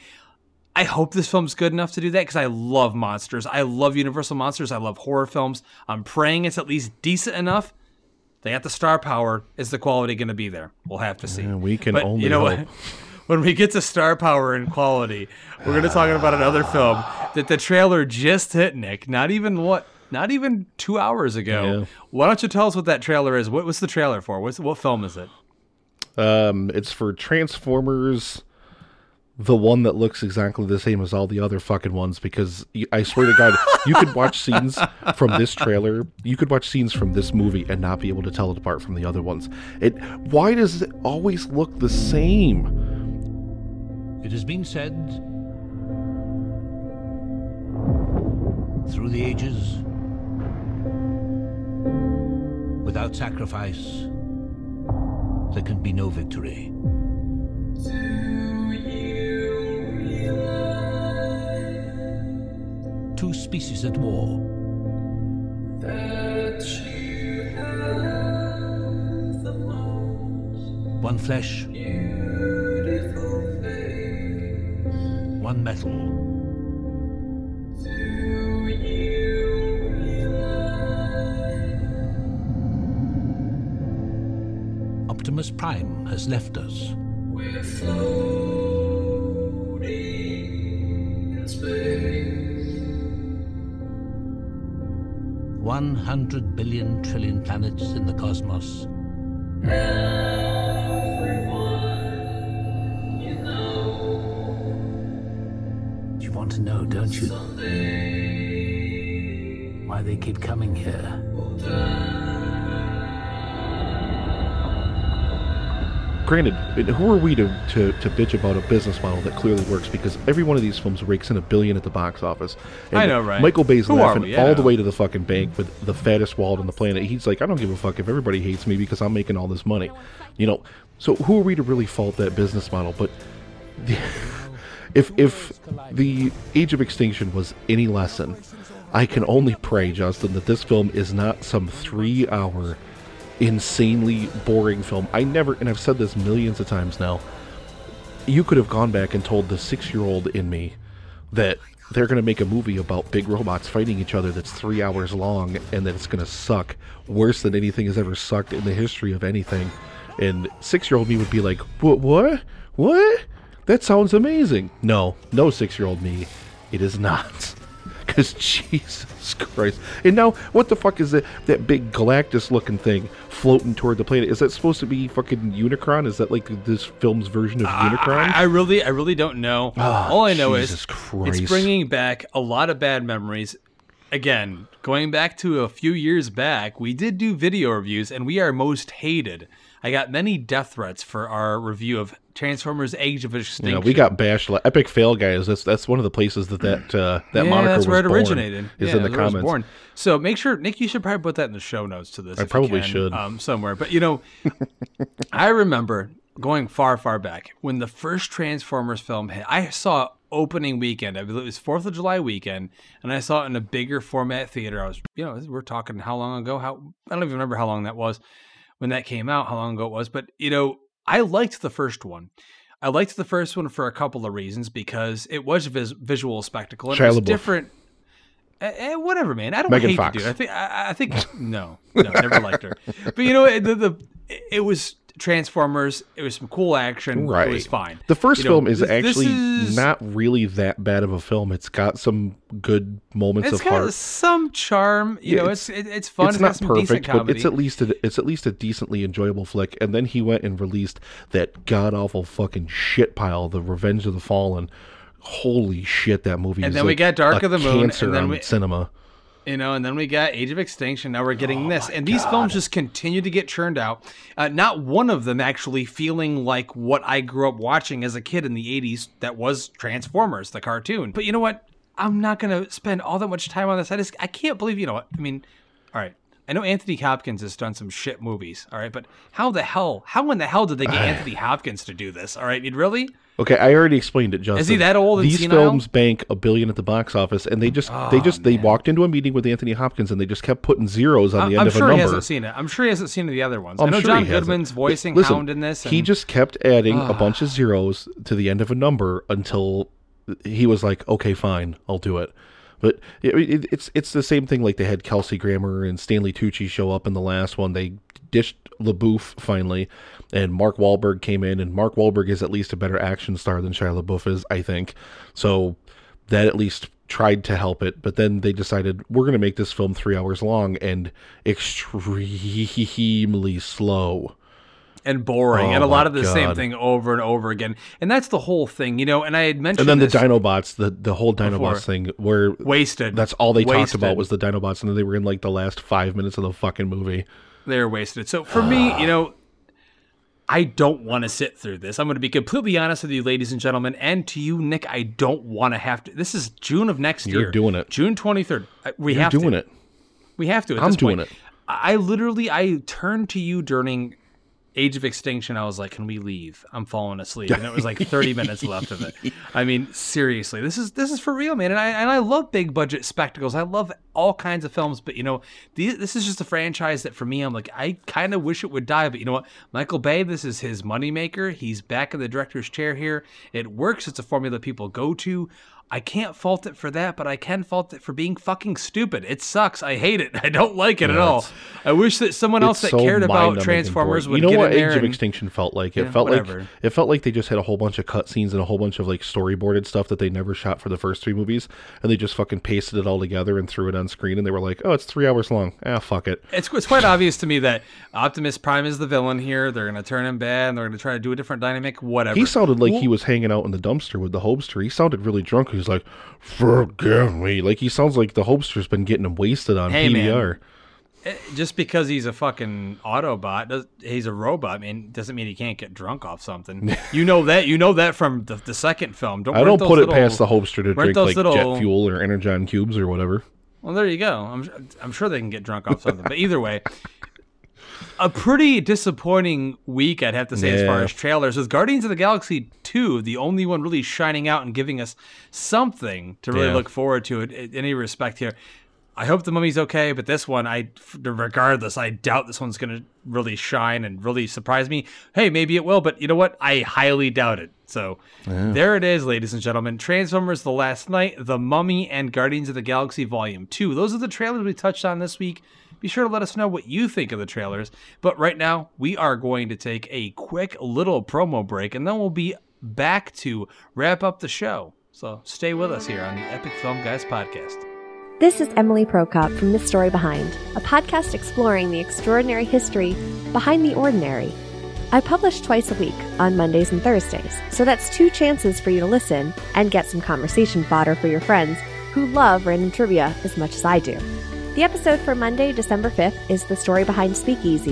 Speaker 2: I hope this film's good enough to do that because I love monsters. I love Universal monsters. I love horror films. I'm praying it's at least decent enough. They got the star power. Is the quality going to be there? We'll have to see.
Speaker 1: Yeah, we can
Speaker 2: But
Speaker 1: only
Speaker 2: you know
Speaker 1: hope.
Speaker 2: what? When we get to star power and quality, we're going to talk about another film that the trailer just hit, Nick. Not even what? Not even two hours ago.
Speaker 1: Yeah.
Speaker 2: Why don't you tell us what that trailer is? What, what's the trailer for? What's what film is it?
Speaker 1: Um, it's for Transformers, the one that looks exactly the same as all the other fucking ones. Because y- I swear to God, you could watch scenes from this trailer, you could watch scenes from this movie and not be able to tell it apart from the other ones. It. Why does it always look the same?
Speaker 16: It has been said through the ages, without sacrifice, there can be no victory. Two species at war. One flesh. One metal. Optimus Prime has left us.
Speaker 3: We're floating in space.
Speaker 16: One hundred billion trillion planets in the cosmos.
Speaker 3: Everyone, you know,
Speaker 16: You want to know, don't you?
Speaker 3: someday
Speaker 16: Why they keep coming here.
Speaker 3: we'll die.
Speaker 1: Granted, who are we to, to, to bitch about a business model that clearly works? Because every one of these films rakes in a billion at the box office. And
Speaker 2: I know, right?
Speaker 1: Michael Bay's
Speaker 2: Who are
Speaker 1: laughing
Speaker 2: we?
Speaker 1: all
Speaker 2: Yeah.
Speaker 1: the way to the fucking bank with the fattest wallet on the planet. He's like, I don't give a fuck if everybody hates me because I'm making all this money. You know, so who are we to really fault that business model? But the, if if the Age of Extinction was any lesson, I can only pray, Justin, that this film is not some three-hour insanely boring film. I never, and I've said this millions of times now, you could have gone back and told the six-year-old in me that they're going to make a movie about big robots fighting each other that's three hours long and that it's going to suck worse than anything has ever sucked in the history of anything. And six-year-old me would be like, what, what, what? That sounds amazing. No, no six-year-old me, it is not. Because Jesus Christ. And now, what the fuck is that, that big Galactus-looking thing floating toward the planet? Is that supposed to be fucking Unicron? Is that like this film's version of Unicron?
Speaker 2: I, I really, I really don't know.
Speaker 1: Oh,
Speaker 2: All I know
Speaker 1: Jesus
Speaker 2: is
Speaker 1: Christ.
Speaker 2: it's bringing back a lot of bad memories. Again, going back to a few years back, we did do video reviews, and we are most hated I got many death threats for our review of Transformers: Age of Extinction.
Speaker 1: Yeah, we got bashed. Like, Epic Fail Guys. That's that's one of the places that that uh, that
Speaker 2: yeah,
Speaker 1: moniker
Speaker 2: that's
Speaker 1: was
Speaker 2: where it
Speaker 1: born,
Speaker 2: originated.
Speaker 1: Is
Speaker 2: yeah,
Speaker 1: in the
Speaker 2: that's where it was
Speaker 1: comments.
Speaker 2: born. So make sure, Nick, you should probably put that in the show notes to this.
Speaker 1: I
Speaker 2: if
Speaker 1: probably
Speaker 2: you can,
Speaker 1: should
Speaker 2: um, somewhere. But you know, I remember going far, far back when the first Transformers film hit. I saw opening weekend. I believe it was Fourth of July weekend, and I saw it in a bigger format theater. I was, you know, we're talking how long ago? How I don't even remember how long that was when that came out. How long ago it was? But you know, I liked the first one. I liked the first one for a couple of reasons because it was a vis- visual spectacle and
Speaker 1: Shia
Speaker 2: it was
Speaker 1: LaBeouf.
Speaker 2: different. Eh, eh, whatever, man. I don't
Speaker 1: Megan
Speaker 2: hate
Speaker 1: Fox.
Speaker 2: the dude. I think. I, I think no, no, never liked her. But you know, the, the it was Transformers. It was some cool action.
Speaker 1: Right.
Speaker 2: It was fine.
Speaker 1: The first
Speaker 2: You know,
Speaker 1: film is
Speaker 2: this- this
Speaker 1: actually
Speaker 2: is-
Speaker 1: not really that bad of a film. It's got some good moments
Speaker 2: It's
Speaker 1: of
Speaker 2: got
Speaker 1: heart.
Speaker 2: some charm. You
Speaker 1: Yeah,
Speaker 2: know,
Speaker 1: it's-
Speaker 2: it's it, it's fun.
Speaker 1: It's
Speaker 2: It's
Speaker 1: not
Speaker 2: got some
Speaker 1: perfect,
Speaker 2: decent
Speaker 1: but
Speaker 2: comedy.
Speaker 1: it's at least a, it's at least a decently enjoyable flick. And then he went and released that god awful fucking shit pile, The Revenge of the Fallen. Holy shit, that movie!
Speaker 2: And
Speaker 1: is
Speaker 2: then we
Speaker 1: like
Speaker 2: got Dark
Speaker 1: a
Speaker 2: of the Moon,
Speaker 1: cancer
Speaker 2: and then
Speaker 1: on
Speaker 2: we-
Speaker 1: cinema.
Speaker 2: You know, and then we got Age of Extinction. Now we're getting this. And these films just continue to get churned out. Uh, not one of them actually feeling like what I grew up watching as a kid in the eighties that was Transformers, the cartoon. But you know what? I'm not going to spend all that much time on this. I just, I can't believe, you know what? I mean, all right. I know Anthony Hopkins has done some shit movies, all right? But how the hell, how in the hell did they get Anthony Hopkins to do this, all right? You'd really?
Speaker 1: Okay, I already explained it, Justin.
Speaker 2: Is he that old and
Speaker 1: These
Speaker 2: senile?
Speaker 1: films bank a billion at the box office, and they just they
Speaker 2: Oh,
Speaker 1: just they walked into a meeting with Anthony Hopkins, and they just kept putting zeros on the
Speaker 2: I'm
Speaker 1: end of
Speaker 2: sure
Speaker 1: a
Speaker 2: he
Speaker 1: number.
Speaker 2: hasn't seen it. I'm sure he hasn't seen the other ones.
Speaker 1: I'm
Speaker 2: I know
Speaker 1: sure
Speaker 2: John
Speaker 1: he hasn't.
Speaker 2: Goodman's voicing
Speaker 1: Listen,
Speaker 2: Hound in this.
Speaker 1: He
Speaker 2: and-
Speaker 1: just kept adding a
Speaker 2: Ah.
Speaker 1: bunch of zeros to the end of a number until he was like, "Okay, fine, I'll do it." But it, it, it's it's the same thing. Like they had Kelsey Grammer and Stanley Tucci show up in the last one. They dished LaBeouf finally, and Mark Wahlberg came in. And Mark Wahlberg is at least a better action star than Shia LaBeouf is, I think. So that at least tried to help it. But then they decided we're going to make this film three hours long and extremely slow.
Speaker 2: and boring,
Speaker 1: Oh
Speaker 2: and a lot
Speaker 1: my
Speaker 2: of the same
Speaker 1: God.
Speaker 2: thing over and over again. And that's the whole thing, you know. And I had mentioned
Speaker 1: And then
Speaker 2: this
Speaker 1: the Dinobots, the, the whole Dinobots
Speaker 2: before.
Speaker 1: thing, where
Speaker 2: Wasted.
Speaker 1: That's all they talked
Speaker 2: Wasted.
Speaker 1: about was the Dinobots, and then they were in like the last five minutes of the fucking movie.
Speaker 2: They're wasted. So for me, you know, I don't want to sit through this. I'm going to be completely honest with you, ladies and gentlemen, and to you, Nick. I don't want to have to. This is June of next
Speaker 1: You're
Speaker 2: year.
Speaker 1: doing it.
Speaker 2: June twenty-third. I- We
Speaker 1: You're
Speaker 2: have
Speaker 1: doing
Speaker 2: to.
Speaker 1: it.
Speaker 2: We have to. At
Speaker 1: I'm
Speaker 2: this
Speaker 1: doing
Speaker 2: point.
Speaker 1: it.
Speaker 2: I literally, I turned to you during Age of Extinction. I was like, "Can we leave? I'm falling asleep." And it was like thirty minutes left of it. I mean, seriously, this is this is for real, man. And I and I love big budget spectacles. I love all kinds of films, but you know, these, this is just a franchise that for me, I'm like, I kind of wish it would die. But you know what, Michael Bay, this is his moneymaker. He's back in the director's chair here. It works. It's a formula people go to. I can't fault it for that, but I can fault it for being fucking stupid. It sucks. I hate it. I don't like it
Speaker 1: Yeah,
Speaker 2: at all.
Speaker 1: it's-
Speaker 2: I wish that someone else
Speaker 1: It's
Speaker 2: that
Speaker 1: so
Speaker 2: cared about
Speaker 1: mind-numbing and
Speaker 2: Transformers
Speaker 1: boring.
Speaker 2: would
Speaker 1: You know
Speaker 2: get
Speaker 1: what
Speaker 2: in there
Speaker 1: Age of
Speaker 2: and-
Speaker 1: Extinction felt like? It
Speaker 2: Yeah,
Speaker 1: felt
Speaker 2: whatever.
Speaker 1: like it felt like they just had a whole bunch of cutscenes and a whole bunch of like storyboarded stuff that they never shot for the first three movies, and they just fucking pasted it all together and threw it on screen, and they were like, "Oh, it's three hours long. Ah, fuck it."
Speaker 2: It's, it's quite obvious to me that Optimus Prime is the villain here. They're going to turn him bad, and they're going to try to do a different dynamic, whatever.
Speaker 1: He sounded like
Speaker 2: Well,
Speaker 1: he was hanging out in the dumpster with the Hobster. He sounded really drunk. He was like, "Forgive me." Like he sounds like the Hobster's been getting him wasted on
Speaker 2: Hey,
Speaker 1: P B R.
Speaker 2: man. eh, just because he's a fucking Autobot, does, he's a robot, I mean, doesn't mean he can't get drunk off something. You know that. You know that from the, the second film. Don't
Speaker 1: I
Speaker 2: weren't
Speaker 1: don't put
Speaker 2: those
Speaker 1: it
Speaker 2: little-
Speaker 1: past the Hobster to
Speaker 2: weren't
Speaker 1: drink
Speaker 2: those
Speaker 1: like
Speaker 2: little-
Speaker 1: jet fuel or Energon cubes or whatever.
Speaker 2: Well, there you go. I'm I'm sure they can get drunk off something. But either way, a pretty disappointing week, I'd have to say, as far
Speaker 1: Yeah.
Speaker 2: as trailers. With Guardians of the Galaxy two, the only one really shining out and giving us something to really
Speaker 1: Yeah.
Speaker 2: look forward to in in any respect here. I hope the Mummy's okay, but this one, I regardless, I doubt this one's going to really shine and really surprise me. Hey, maybe it will, but you know what? I highly doubt it. So
Speaker 1: Yeah.
Speaker 2: there it is, ladies and gentlemen. Transformers: The Last Night, The Mummy, and Guardians of the Galaxy Volume two. Those are the trailers we touched on this week. Be sure to let us know what you think of the trailers. But right now, we are going to take a quick little promo break, and then we'll be back to wrap up the show. So stay with us here on the Epic Film Guys podcast.
Speaker 17: This is Emily Prokop from The Story Behind, a podcast exploring the extraordinary history behind the ordinary. I publish twice a week on Mondays and Thursdays, so that's two chances for you to listen and get some conversation fodder for your friends who love random trivia as much as I do. The episode for Monday, December fifth is The Story Behind Speakeasies,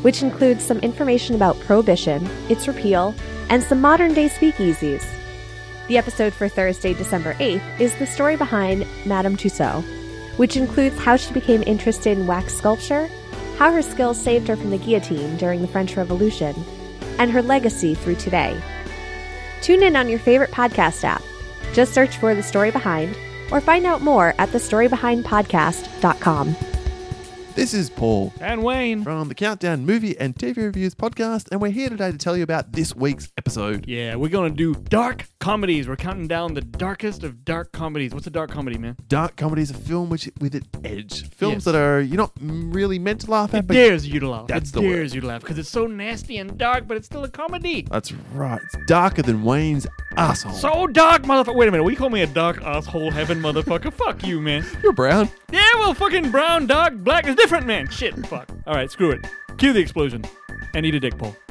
Speaker 17: which includes some information about Prohibition, its repeal, and some modern-day speakeasies. The episode for Thursday, December eighth is the story behind Madame Tussaud, which includes how she became interested in wax sculpture, how her skills saved her from the guillotine during the French Revolution, and her legacy through today. Tune in on your favorite podcast app. Just search for The Story Behind, or find out more at the story behind podcast dot com.
Speaker 18: This is Paul
Speaker 19: and Wayne
Speaker 18: from the Countdown Movie and T V Reviews podcast, and we're here today to tell you about this week's episode.
Speaker 19: Yeah, we're going to do dark comedies. We're counting down the darkest of dark comedies. What's a dark comedy, man?
Speaker 18: Dark comedy is a film which with an edge. Films
Speaker 19: Yes.
Speaker 18: that are you're not really meant to laugh at,
Speaker 19: It
Speaker 18: but
Speaker 19: dares you to laugh.
Speaker 18: That's
Speaker 19: it
Speaker 18: the
Speaker 19: dares
Speaker 18: word.
Speaker 19: you to laugh because it's so nasty and dark, but it's still a comedy.
Speaker 18: That's right. It's darker than Wayne's asshole.
Speaker 19: So dark, motherfucker. Wait a minute. We call me a dark asshole heaven, motherfucker. Fuck you, man.
Speaker 18: You're brown.
Speaker 19: Yeah, well, fucking brown, dark, black is different, man. Shit, fuck. All right, screw it. Cue the explosion. And eat a dick pole.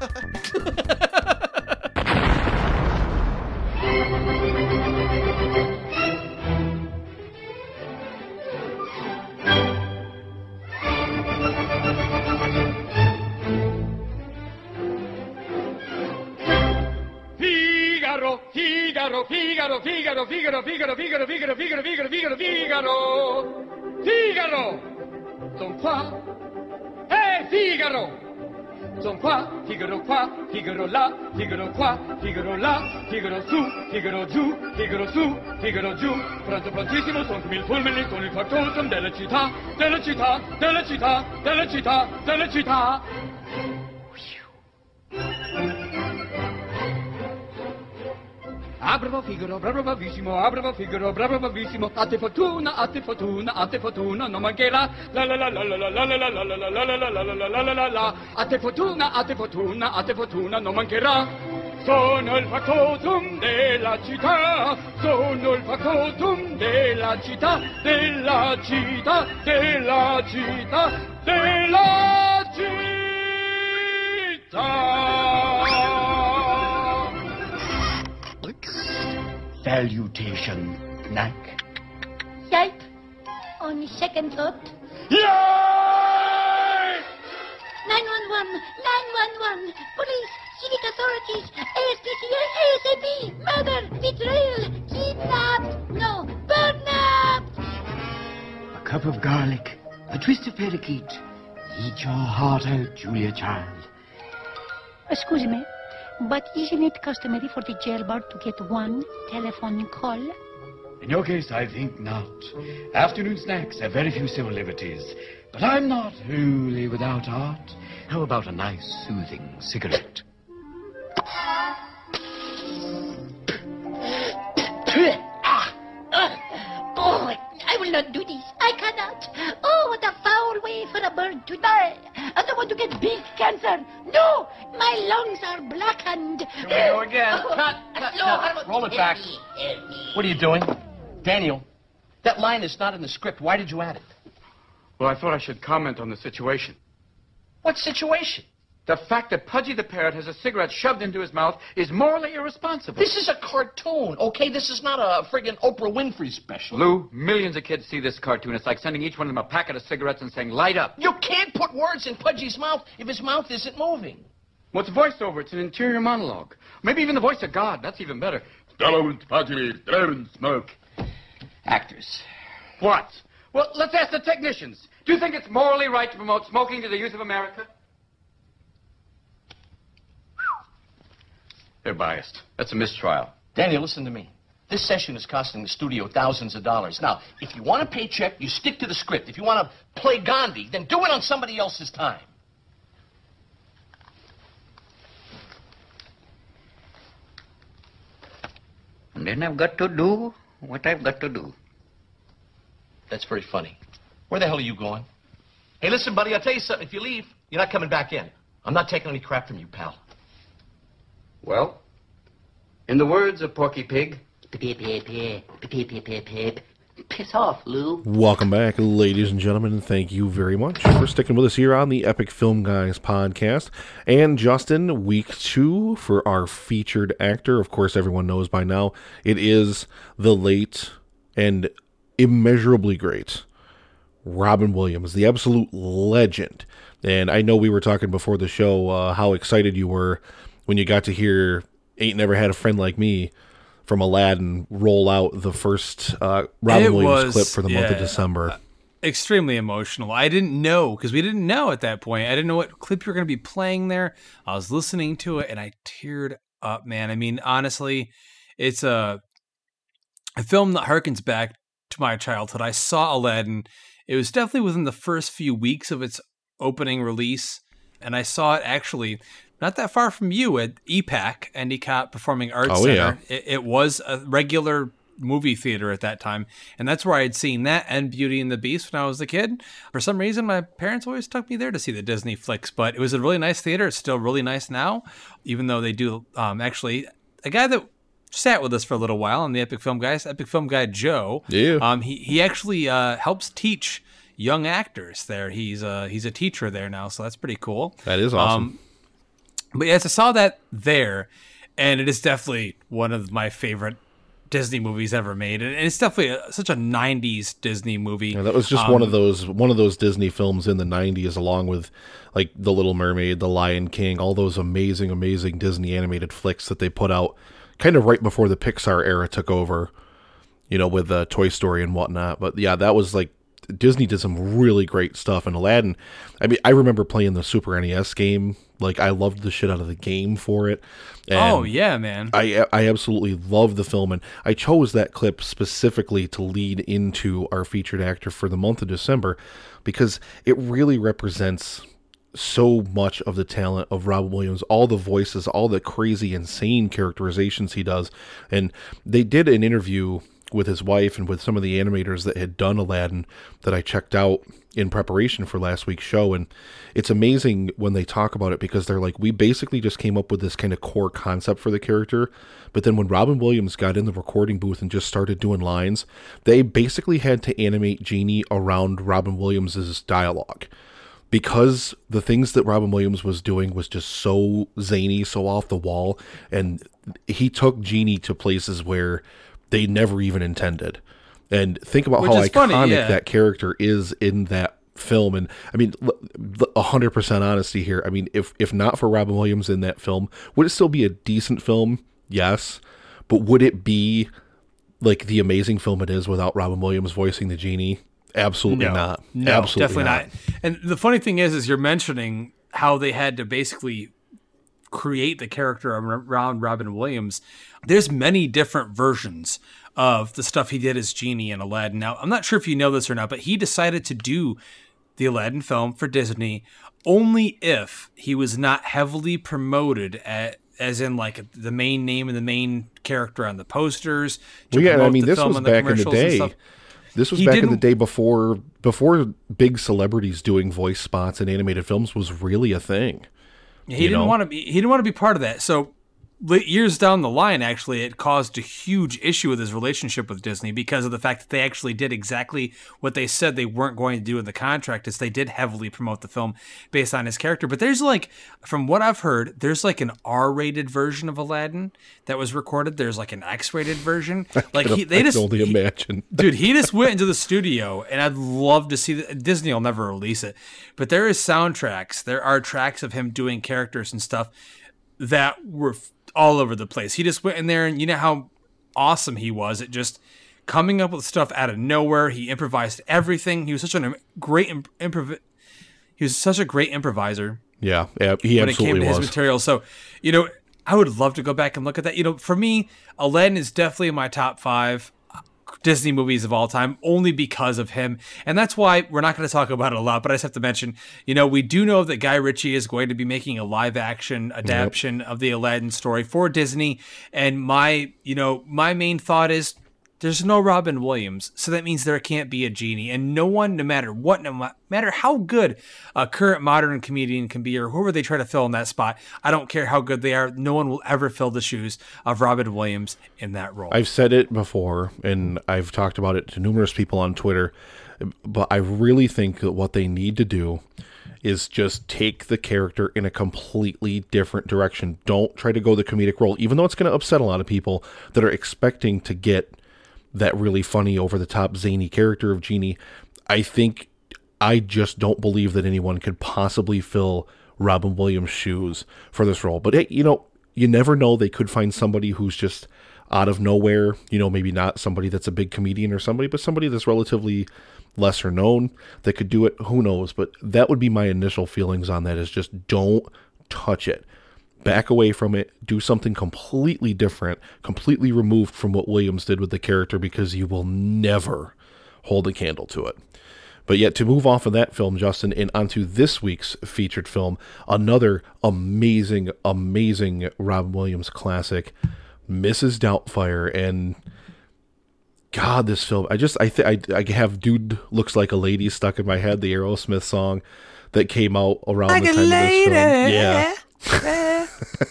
Speaker 20: Figaro, Figaro, Figaro, Figaro, Figaro, Figaro, Figaro, Figaro, Figaro, Figaro, Figaro, Figaro, Figaro. Son qua. Hey, Figaro. Son qua, Figaro qua, Figaro là, Figaro qua, Figaro là, Figaro su, Figaro giù, Figaro su, Figaro giù. Pronto, prontissimo, son come il fulmine con il factotum della città, della città, della città, della città, della città. Ah, bravo Figaro, bravo bravissimo, ah, bravo Figaro, bravo bravissimo. A te fortuna, a te fortuna, a te fortuna, non mancherà. La la la la la la la la la la la la la la la la la la la la. A te fortuna, a te fortuna, a te fortuna, non mancherà. Sono il factotum della città, sono il factotum della città, della città, della città, della città.
Speaker 21: Salutation, Knack.
Speaker 22: Yipe. On second thought.
Speaker 20: Yay!
Speaker 22: nine one one, nine one one. Police, civic authorities, A S P C A, A S A P. Murder, betrayal, kidnapped. No, burnapped.
Speaker 21: A cup of garlic, a twist of parakeet. Eat your heart out, Julia child.
Speaker 22: Excuse me, but isn't it customary for the jailbird to get one telephone call?
Speaker 21: In your case, I think not. Afternoon snacks have very few civil liberties. But I'm not wholly without art. How about a nice, soothing cigarette?
Speaker 22: Ah, ah, oh, I will not do this. I cannot. Oh, what a foul way for a bird to die. I don't want to get big cancer. No, my lungs are blackened.
Speaker 23: Here we go again.
Speaker 22: Oh,
Speaker 23: Cut, cut,
Speaker 22: slow,
Speaker 23: cut.
Speaker 22: Harwood.
Speaker 23: Roll it back.
Speaker 22: Help me, help me.
Speaker 23: What are you doing? Daniel, that line is not in the script. Why did you add it?
Speaker 24: Well, I thought I should comment on the situation.
Speaker 23: What situation?
Speaker 24: The fact that Pudgy the Parrot has a cigarette shoved into his mouth is morally irresponsible.
Speaker 23: This is a cartoon, okay? This is not a friggin' Oprah Winfrey special.
Speaker 24: Lou, millions of kids see this cartoon. It's like sending each one of them a packet of cigarettes and saying, light up.
Speaker 23: You can't put words in Pudgy's mouth if his mouth isn't moving.
Speaker 24: What's voiceover? It's an interior monologue. Maybe even the voice of God. That's even better. Don't Pudgy, don't smoke.
Speaker 23: Actors.
Speaker 24: What? Well, let's ask the technicians. Do you think it's morally right to promote smoking to the youth of America? They're biased. That's a mistrial.
Speaker 23: Daniel, listen to me. This session is costing the studio thousands of dollars. Now, if you want a paycheck, you stick to the script. If you want to play Gandhi, then do it on somebody else's time.
Speaker 21: And then I've got to do what I've got to do.
Speaker 23: That's very funny. Where the hell are you going? Hey, listen, buddy, I'll tell you something. If you leave, you're not coming back in. I'm not taking any crap from you, pal.
Speaker 24: Well, in the words of Porky Pig,
Speaker 22: Piss off, Lou.
Speaker 1: Welcome back, ladies and gentlemen, and thank you very much for sticking with us here on the Epic Film Guys podcast. And Justin, week two for our featured actor. Of course, everyone knows by now, it is the late and immeasurably great Robin Williams, the absolute legend And I know we were talking before the show uh, how excited you were when you got to hear Ain't Never Had a Friend Like Me from Aladdin roll out the first uh, Robin
Speaker 2: It
Speaker 1: Williams
Speaker 2: was-
Speaker 1: clip for the month of
Speaker 2: yeah.
Speaker 1: December.
Speaker 2: Extremely emotional. I didn't know because we didn't know at that point. I didn't know what clip you were going to be playing there. I was listening to it and I teared up, man. I mean, honestly, it's a, a film that harkens back to my childhood. I saw Aladdin. It was definitely within the first few weeks of its opening release, and I saw it actually not that far from you at E PAC, Endicott Performing Arts
Speaker 1: Oh,
Speaker 2: Center.
Speaker 1: yeah.
Speaker 2: It, it was a regular movie theater at that time, and that's where I had seen that and Beauty and the Beast when I was a kid. For some reason, my parents always took me there to see the Disney flicks, but it was a really nice theater. It's still really nice now, even though they do um, actually a guy that sat with us for a little while on the Epic Film Guys, Epic Film Guy Joe.
Speaker 1: Yeah.
Speaker 2: Um, he he actually uh, helps teach young actors there. He's a he's a teacher there now, so that's pretty cool.
Speaker 1: That is awesome.
Speaker 2: Um, but yes, I saw that there, and it is definitely one of my favorite Disney movies ever made, and it's definitely a, such a nineties Disney movie.
Speaker 1: Yeah, that was just
Speaker 2: Um,
Speaker 1: one of those one of those Disney films in the nineties, along with like The Little Mermaid, The Lion King, all those amazing, amazing Disney animated flicks that they put out kind of right before the Pixar era took over, you know, with uh, Toy Story and whatnot. But yeah, that was like Disney did some really great stuff. And Aladdin, I mean, I remember playing the Super N E S game. Like, I loved the shit out of the game for it. And
Speaker 2: oh yeah, man.
Speaker 1: I I absolutely love the film, and I chose that clip specifically to lead into our featured actor for the month of December because it really represents so much of the talent of Robin Williams, all the voices, all the crazy, insane characterizations he does. And they did an interview with his wife and with some of the animators that had done Aladdin that I checked out in preparation for last week's show. And it's amazing when they talk about it because they're like, we basically just came up with this kind of core concept for the character. But then when Robin Williams got in the recording booth and just started doing lines, they basically had to animate Genie around Robin Williams's dialogue. Because the things that Robin Williams was doing was just so zany, so off the wall, and he took Genie to places where they never even intended. And think about
Speaker 2: Which
Speaker 1: how
Speaker 2: is
Speaker 1: iconic
Speaker 2: funny, yeah.
Speaker 1: that character is in that film. And I mean, one hundred percent honesty here. I mean, if if not for Robin Williams in that film, would it still be a decent film? Yes. But would it be like the amazing film it is without Robin Williams voicing the Genie? Absolutely
Speaker 2: no,
Speaker 1: not.
Speaker 2: No,
Speaker 1: Absolutely
Speaker 2: definitely not. not. And the funny thing is, is you're mentioning how they had to basically create the character around Robin Williams. There's many different versions of the stuff he did as Genie in Aladdin. Now, I'm not sure if you know this or not, but he decided to do the Aladdin film for Disney only if he was not heavily promoted at, as in like the main name and the main character on the posters. To
Speaker 1: Well, yeah, and I
Speaker 2: promote
Speaker 1: mean,
Speaker 2: the
Speaker 1: this
Speaker 2: film
Speaker 1: was
Speaker 2: and the
Speaker 1: back in the
Speaker 2: commercials and
Speaker 1: day.
Speaker 2: stuff.
Speaker 1: This was
Speaker 2: He
Speaker 1: back in the
Speaker 2: didn't-
Speaker 1: day before before big celebrities doing voice spots in animated films was really a thing.
Speaker 2: He
Speaker 1: you
Speaker 2: didn't
Speaker 1: know?
Speaker 2: want to be. He didn't want to be part of that. So li- years down the line, actually, it caused a huge issue with his relationship with Disney because of the fact that they actually did exactly what they said they weren't going to do in the contract. Is they did heavily promote the film based on his character. But there's like, from what I've heard, there's like an R-rated version of Aladdin that was recorded. There's like an X-rated version. Like
Speaker 1: I
Speaker 2: he,
Speaker 1: can,
Speaker 2: they
Speaker 1: I
Speaker 2: just
Speaker 1: can only imagine.
Speaker 2: Dude, he just went into the studio, and I'd love to see the, Disney will never release it, but there is soundtracks. There are tracks of him doing characters and stuff that were f- all over the place. He just went in there, and you know how awesome he was at just coming up with stuff out of nowhere. He improvised everything. He was such a great imp- improv. He was such a great improviser.
Speaker 1: Yeah, yeah, he
Speaker 2: when it came
Speaker 1: absolutely
Speaker 2: to
Speaker 1: was.
Speaker 2: his material. So, you know, I would love to go back and look at that. You know, for me, Aladdin is definitely in my top five Disney movies of all time, only because of him. And that's why we're not going to talk about it a lot, but I just have to mention, you know, we do know that Guy Ritchie is going to be making a live action adaptation yep. of the Aladdin story for Disney. And my, you know, my main thought is there's no Robin Williams. So that means there can't be a Genie. And no one, no matter what, no matter how good a current modern comedian can be, or whoever they try to fill in that spot, I don't care how good they are. No one will ever fill the shoes of Robin Williams in that role.
Speaker 1: I've said it before, and I've talked about it to numerous people on Twitter, but I really think that what they need to do is just take the character in a completely different direction. Don't try to go the comedic role, even though it's going to upset a lot of people that are expecting to get that really funny, over-the-top, zany character of Genie. I think I just don't believe that anyone could possibly fill Robin Williams' shoes for this role. But hey, you know, you never know. They could find somebody who's just out of nowhere, you know, maybe not somebody that's a big comedian or somebody, but somebody that's relatively lesser known that could do it. Who knows? But that would be my initial feelings on that, is just don't touch it. Back away from it. Do something completely different, completely removed from what Williams did with the character, because you will never hold a candle to it. But yet, to move off of that film, Justin, and onto this week's featured film, another amazing, amazing Robin Williams classic, Missus Doubtfire. And God, this film, I just, I think I, I have Dude Looks Like a Lady stuck in my head, the Aerosmith song that came out around like the time of this film. Yeah.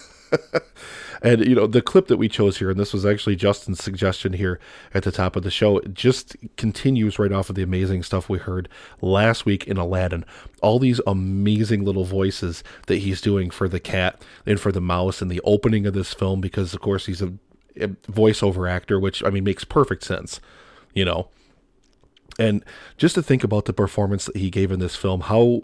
Speaker 1: And, you know, the clip that we chose here, and this was actually Justin's suggestion here at the top of the show, it just continues right off of the amazing stuff we heard last week in Aladdin. All these amazing little voices that he's doing for the cat and for the mouse in the opening of this film, because, of course, he's a, a voiceover actor, which, I mean, makes perfect sense, you know. And just to think about the performance that he gave in this film, how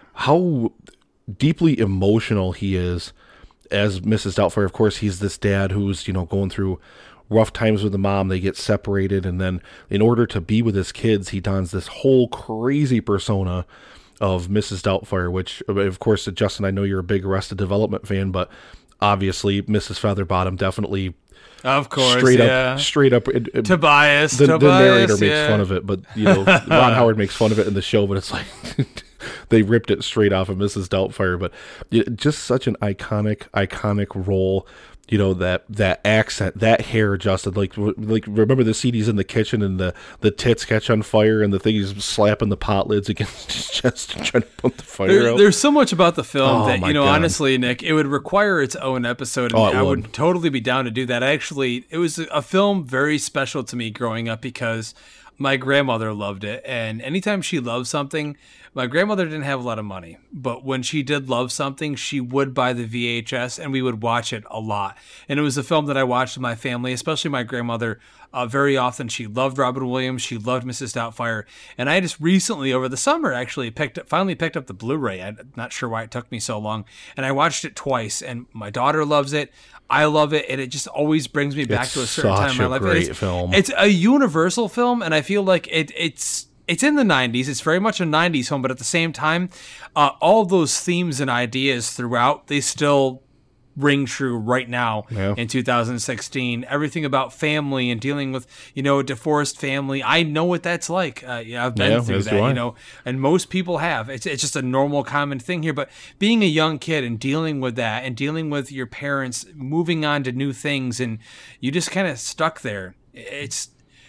Speaker 1: how deeply emotional he is as Missus Doubtfire. Of course, he's this dad who's, you know, going through rough times with the mom. They get separated, and then in order to be with his kids, he dons this whole crazy persona of Missus Doubtfire, which, of course, Justin, I know you're a big Arrested Development fan, but obviously Missus Featherbottom definitely,
Speaker 2: of course,
Speaker 1: straight
Speaker 2: yeah.
Speaker 1: up, straight up. It, it,
Speaker 2: Tobias,
Speaker 1: the,
Speaker 2: Tobias,
Speaker 1: the narrator
Speaker 2: yeah.
Speaker 1: makes fun of it, but you know, Ron Howard makes fun of it in the show, but it's like they ripped it straight off of Missus Doubtfire. But it, just such an iconic, iconic role. You know, that that accent, that hair, Justin. Like, like remember the C D's in the kitchen and the, the tits catch on fire and the thing he's slapping the pot lids against his chest and trying to put the fire
Speaker 2: there,
Speaker 1: out.
Speaker 2: There's so much about the film
Speaker 1: Oh,
Speaker 2: that,
Speaker 1: my
Speaker 2: you know,
Speaker 1: God.
Speaker 2: honestly, Nick, it would require its own episode. And
Speaker 1: Oh, it
Speaker 2: I
Speaker 1: would.
Speaker 2: would totally be down to do that. I actually, it was a film very special to me growing up because my grandmother loved it. And anytime she loved something, my grandmother didn't have a lot of money, but when she did love something, she would buy the V H S and we would watch it a lot. And it was a film that I watched with my family, especially my grandmother. Uh, very often, she loved Robin Williams. She loved Missus Doubtfire. And I just recently, over the summer, actually picked up, finally picked up the Blu-ray. I'm not sure why it took me so long. And I watched it twice. And my daughter loves it. I love it. And it just always brings me back
Speaker 1: It's
Speaker 2: to a certain time in my
Speaker 1: such a
Speaker 2: life.
Speaker 1: great
Speaker 2: it's,
Speaker 1: film.
Speaker 2: It's a universal film. And I feel like it, it's it's in the nineties. It's very much a nineties film. But at the same time, uh, all those themes and ideas throughout, they still ring true right now
Speaker 1: Yeah.
Speaker 2: in two thousand sixteen. Everything about family and dealing with, you know, a divorced family. I know what that's like. Uh, yeah, I've been
Speaker 1: Yeah,
Speaker 2: through
Speaker 1: as
Speaker 2: that,
Speaker 1: do I.
Speaker 2: you know, and most people have. It's it's just a normal, common thing here. But being a young kid and dealing with that and dealing with your parents moving on to new things, and you just kind of stuck there. It's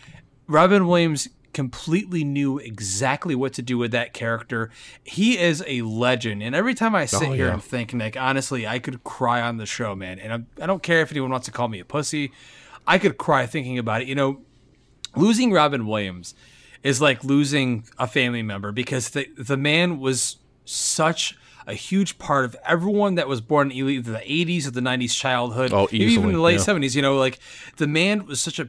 Speaker 2: Robin Williams completely knew exactly what to do with that character. He is a legend. And every time I sit
Speaker 1: Oh,
Speaker 2: here
Speaker 1: yeah.
Speaker 2: and think, Nick, honestly, I could cry on the show, man. And I'm, I don't care if anyone wants to call me a pussy. I could cry thinking about it. You know, losing Robin Williams is like losing a family member, because the, the man was such a huge part of everyone that was born in either the eighties or the nineties childhood,
Speaker 1: Oh,
Speaker 2: even
Speaker 1: easily,
Speaker 2: in the late
Speaker 1: yeah.
Speaker 2: seventies. You know, like the man was such a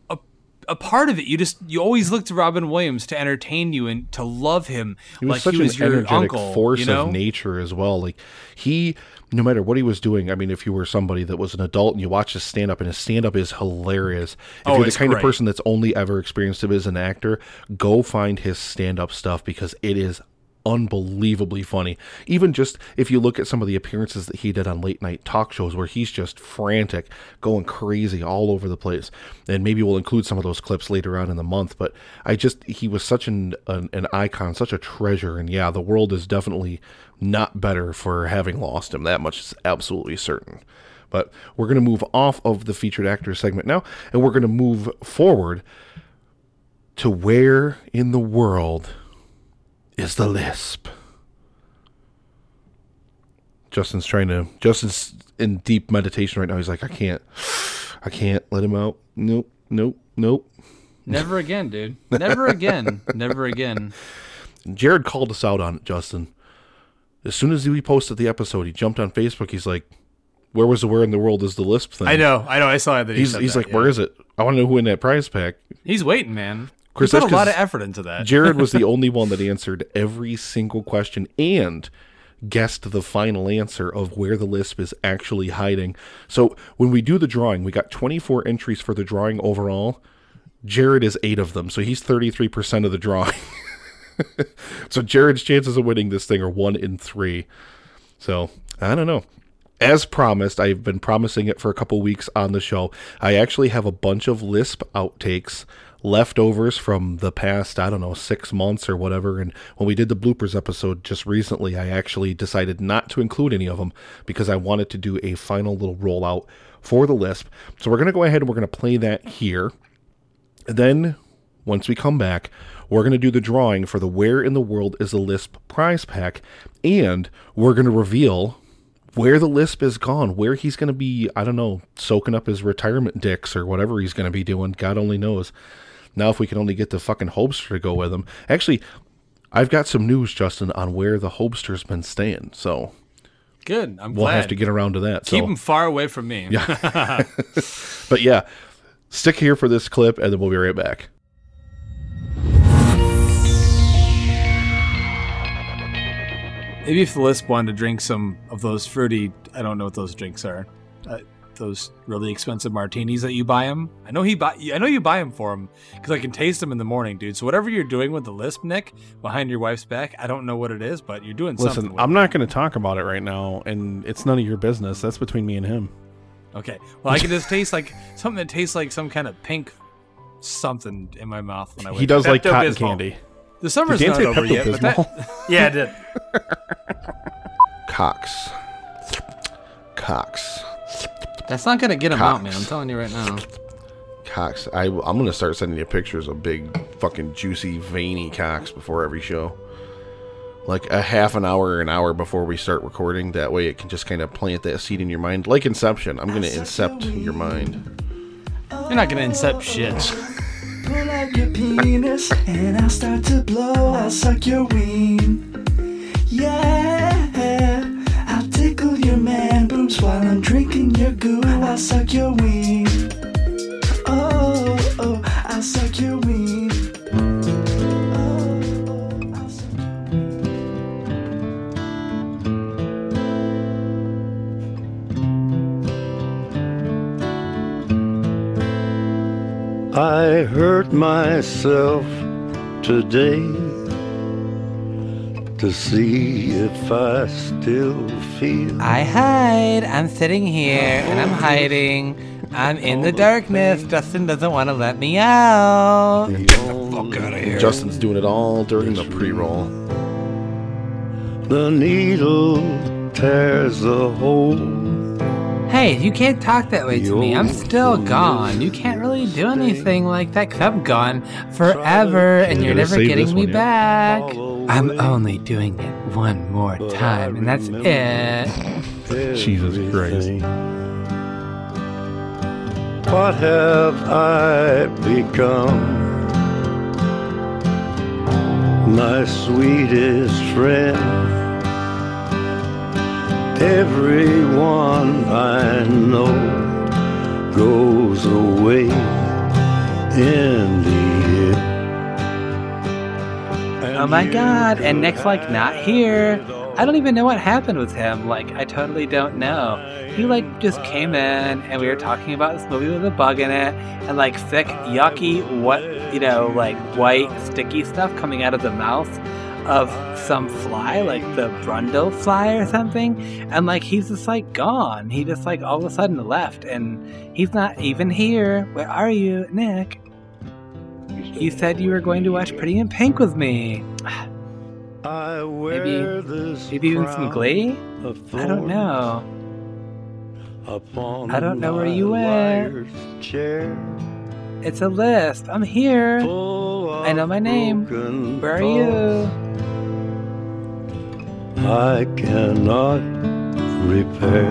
Speaker 2: a part of it. You just you always look to Robin Williams to entertain you and to love him
Speaker 1: He was
Speaker 2: like
Speaker 1: such
Speaker 2: he was
Speaker 1: an
Speaker 2: your
Speaker 1: energetic
Speaker 2: uncle.
Speaker 1: force
Speaker 2: you know?
Speaker 1: of nature as well. Like he, no matter what he was doing, I mean, if you were somebody that was an adult and you watch his stand up, and his stand up is hilarious. If
Speaker 2: Oh,
Speaker 1: you're the
Speaker 2: it's
Speaker 1: kind
Speaker 2: great.
Speaker 1: of person that's only ever experienced him as an actor, go find his stand up stuff, because it is unbelievably funny. Even just if you look at some of the appearances that he did on late night talk shows where he's just frantic, going crazy all over the place. And maybe we'll include some of those clips later on in the month, but I just, he was such an, an, an icon, such a treasure. And yeah, the world is definitely not better for having lost him. That much is absolutely certain. But we're going to move off of the featured actor segment now, and we're going to move forward to where in the world is the lisp. Justin's trying to, Justin's in deep meditation right now. He's like, I can't, I can't let him out. Nope, nope, nope.
Speaker 2: Never again, dude. Never again. Never again.
Speaker 1: Jared called us out on it, Justin. As soon as we posted the episode, he jumped on Facebook. He's like, where was the where in the world is the lisp thing?
Speaker 2: I know. I know. I saw that. He
Speaker 1: He's,
Speaker 2: said
Speaker 1: he's
Speaker 2: that,
Speaker 1: like,
Speaker 2: yeah.
Speaker 1: where is it? I want to know who in that prize pack.
Speaker 2: He's waiting, man.
Speaker 1: Chris,
Speaker 2: you put
Speaker 1: that's
Speaker 2: a lot
Speaker 1: 'cause
Speaker 2: of effort into that.
Speaker 1: Jared was the only one that answered every single question and guessed the final answer of where the lisp is actually hiding. So when we do the drawing, we got twenty-four entries for the drawing overall. Jared is eight of them, so he's thirty-three percent of the drawing. So Jared's chances of winning this thing are one in three. So I don't know. As promised, I've been promising it for a couple weeks on the show. I actually have a bunch of lisp outtakes, leftovers from the past, I don't know, six months or whatever. And when we did the bloopers episode just recently, I actually decided not to include any of them because I wanted to do a final little rollout for the lisp. So we're going to go ahead and we're going to play that here. And then once we come back, we're going to do the drawing for the Where in the World is the Lisp prize pack. And we're going to reveal where the lisp is gone, where he's going to be, I don't know, soaking up his retirement dicks or whatever he's going to be doing. God only knows. Now, if we can only get the fucking Hobster to go with him. Actually, I've got some news, Justin, on where the Hobster's been staying. So
Speaker 2: good. I'm
Speaker 1: we'll
Speaker 2: glad.
Speaker 1: have to get around to that.
Speaker 2: Keep
Speaker 1: so.
Speaker 2: him far away from me.
Speaker 1: Yeah. But yeah, stick here for this clip, and then we'll be right back.
Speaker 2: Maybe if the lisp wanted to drink some of those fruity, I don't know what those drinks are, uh, those really expensive martinis that you buy him. I know he buy. I know you buy them for him because I can taste them in the morning, dude. So whatever you're doing with the lisp, Nick, behind your wife's back, I don't know what it is, but you're doing
Speaker 1: Listen,
Speaker 2: something. Listen,
Speaker 1: I'm not going to talk about it right now, and it's none of your business. That's between me and him.
Speaker 2: Okay. Well, I can just taste like something that tastes like some kind of pink something in my mouth when I. Wake
Speaker 1: He does
Speaker 2: up.
Speaker 1: like cotton candy.
Speaker 2: The summer's
Speaker 1: Did
Speaker 2: not
Speaker 1: Dan say
Speaker 2: over yet, but
Speaker 1: Pepto-Bismol?
Speaker 2: that, yeah, it did.
Speaker 1: Cox. Cox.
Speaker 2: That's not gonna get him
Speaker 1: Cox.
Speaker 2: out, man. I'm telling you right now.
Speaker 1: Cox. I, I'm going to start sending you pictures of big, fucking juicy, veiny cocks before every show. Like a half an hour or an hour before we start recording. That way it can just kind of plant that seed in your mind. Like Inception. I'm going to incept your mind.
Speaker 2: You're not gonna incept shit.
Speaker 3: Pull out your penis and I'll start to blow. I'll suck your ween. Yeah, I'll tickle your man boobs while I'm drinking your goo. I'll suck your ween. Oh, oh, I'll suck your ween.
Speaker 14: I hurt myself today to see if I still feel.
Speaker 2: I hide. I'm sitting here and I'm hiding. I'm in the darkness. Justin doesn't want to let me out. Get the fuck out of here.
Speaker 1: Justin's doing it all during the pre-roll.
Speaker 14: The needle tears a hole.
Speaker 2: Hey, you can't talk that way to me. I'm still gone. You can't really do anything like that because I'm gone forever and you're never getting me back. I'm only doing it one more time and that's it.
Speaker 1: Jesus Christ.
Speaker 14: What have I become? My sweetest friend. Everyone I know goes away in the end.
Speaker 2: Oh my god, and Nick's like not here. I don't even know what happened with him. Like, I totally don't know. He like just came in and we were talking about this movie with a bug in it and like thick, yucky, what, you know, like white, sticky stuff coming out of the mouth of some fly, like the Brundle fly or something, and like he's just like gone. He just like all of a sudden left and he's not even here. Where are you, Nick? You said you were going to watch Pretty in Pink with me. Maybe, maybe even some Glee? I don't know. I don't know where you went. It's a list. I'm here. I know my name. Where are you?
Speaker 14: I cannot repair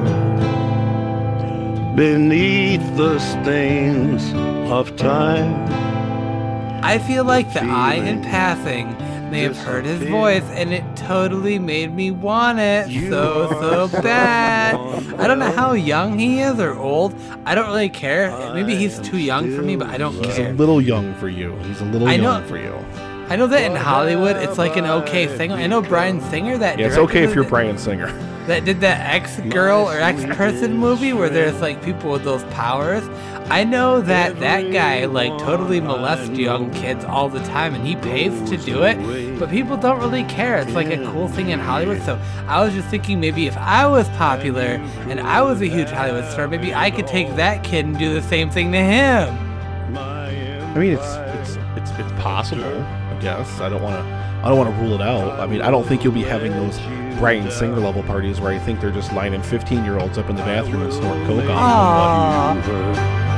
Speaker 14: beneath the stains of time.
Speaker 2: I feel like the I in passing may have heard his voice, and it totally made me want it so, so bad. I don't know how young he is or old. I don't really care. Maybe he's too young for me, but I don't
Speaker 1: He's
Speaker 2: care.
Speaker 1: a little young for you. He's a little
Speaker 2: I
Speaker 1: young
Speaker 2: know-
Speaker 1: for you.
Speaker 2: I know that in Hollywood, it's like an okay thing. I know Bryan Singer, that
Speaker 1: Yeah, it's
Speaker 2: director
Speaker 1: okay if you're
Speaker 2: that-
Speaker 1: Bryan Singer.
Speaker 2: that did that ex-girl or ex-person movie where there's like people with those powers. I know that that guy like totally molests young kids all the time, and he pays to do it, but people don't really care. It's like a cool thing in Hollywood. So I was just thinking, maybe if I was popular and I was a huge Hollywood star, maybe I could take that kid and do the same thing to him.
Speaker 1: I mean, it's it's it's it's possible. I guess I don't want to. I don't want to rule it out. I mean, I don't think you'll be having those Bryan Singer level parties where I think they're just lining fifteen year olds up in the bathroom and snorting coke on them.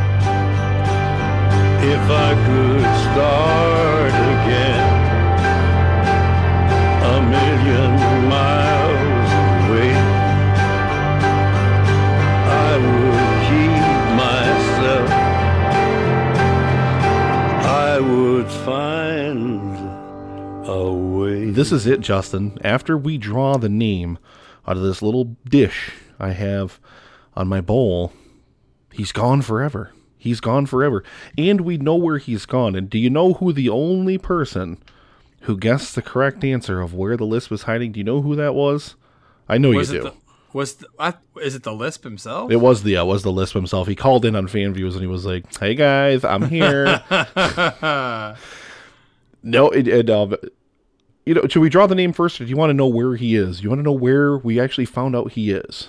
Speaker 14: If I could start again, a million miles away, I would keep myself. I would find a way.
Speaker 1: This is it, Justin. After we draw the name out of this little dish I have on my bowl, he's gone forever. He's gone forever. And we know where he's gone. And do you know who the only person who guessed the correct answer of where the lisp was hiding? Do you know who that was? I know
Speaker 2: Was
Speaker 1: you
Speaker 2: it
Speaker 1: do.
Speaker 2: the, was the, I, is it the Lisp himself?
Speaker 1: It was the uh, was the lisp himself. He called in on Fan Views and he was like, "Hey guys, I'm here." No, it, it uh, you know, should we draw the name first, or do you want to know where he is? You want to know where we actually found out he is?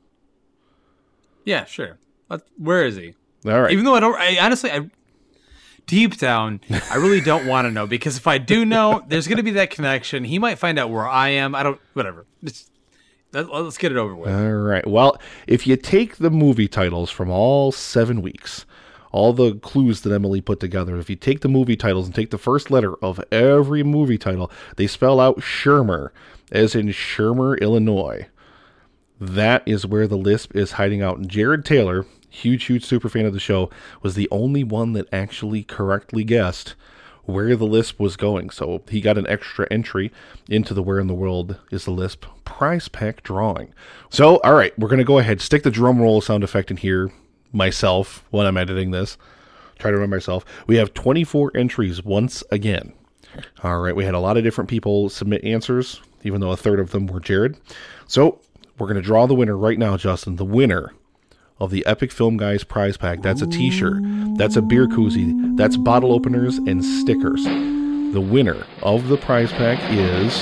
Speaker 2: Yeah, sure. Let- Where is he?
Speaker 1: All right.
Speaker 2: Even though I don't, I honestly, I deep down, I really don't want to know, because if I do know, there's going to be that connection. He might find out where I am. I don't. Whatever. It's, let, let's get it over with.
Speaker 1: All right. Well, if you take the movie titles from all seven weeks, all the clues that Emily put together, if you take the movie titles and take the first letter of every movie title, they spell out Shermer, as in Shermer, Illinois. That is where the lisp is hiding out. And Jared Taylor, huge, huge super fan of the show, was the only one that actually correctly guessed where the lisp was going. So he got an extra entry into the Where in the World is the Lisp prize pack drawing. So, all right, we're going to go ahead, stick the drum roll sound effect in here myself when I'm editing this. Try to remember myself. We have twenty-four entries once again. All right, we had a lot of different people submit answers, even though a third of them were Jared. So we're going to draw the winner right now, Justin. The winner of the Epic Film Guys prize pack. That's a t-shirt. That's a beer koozie. That's bottle openers and stickers. The winner of the prize pack is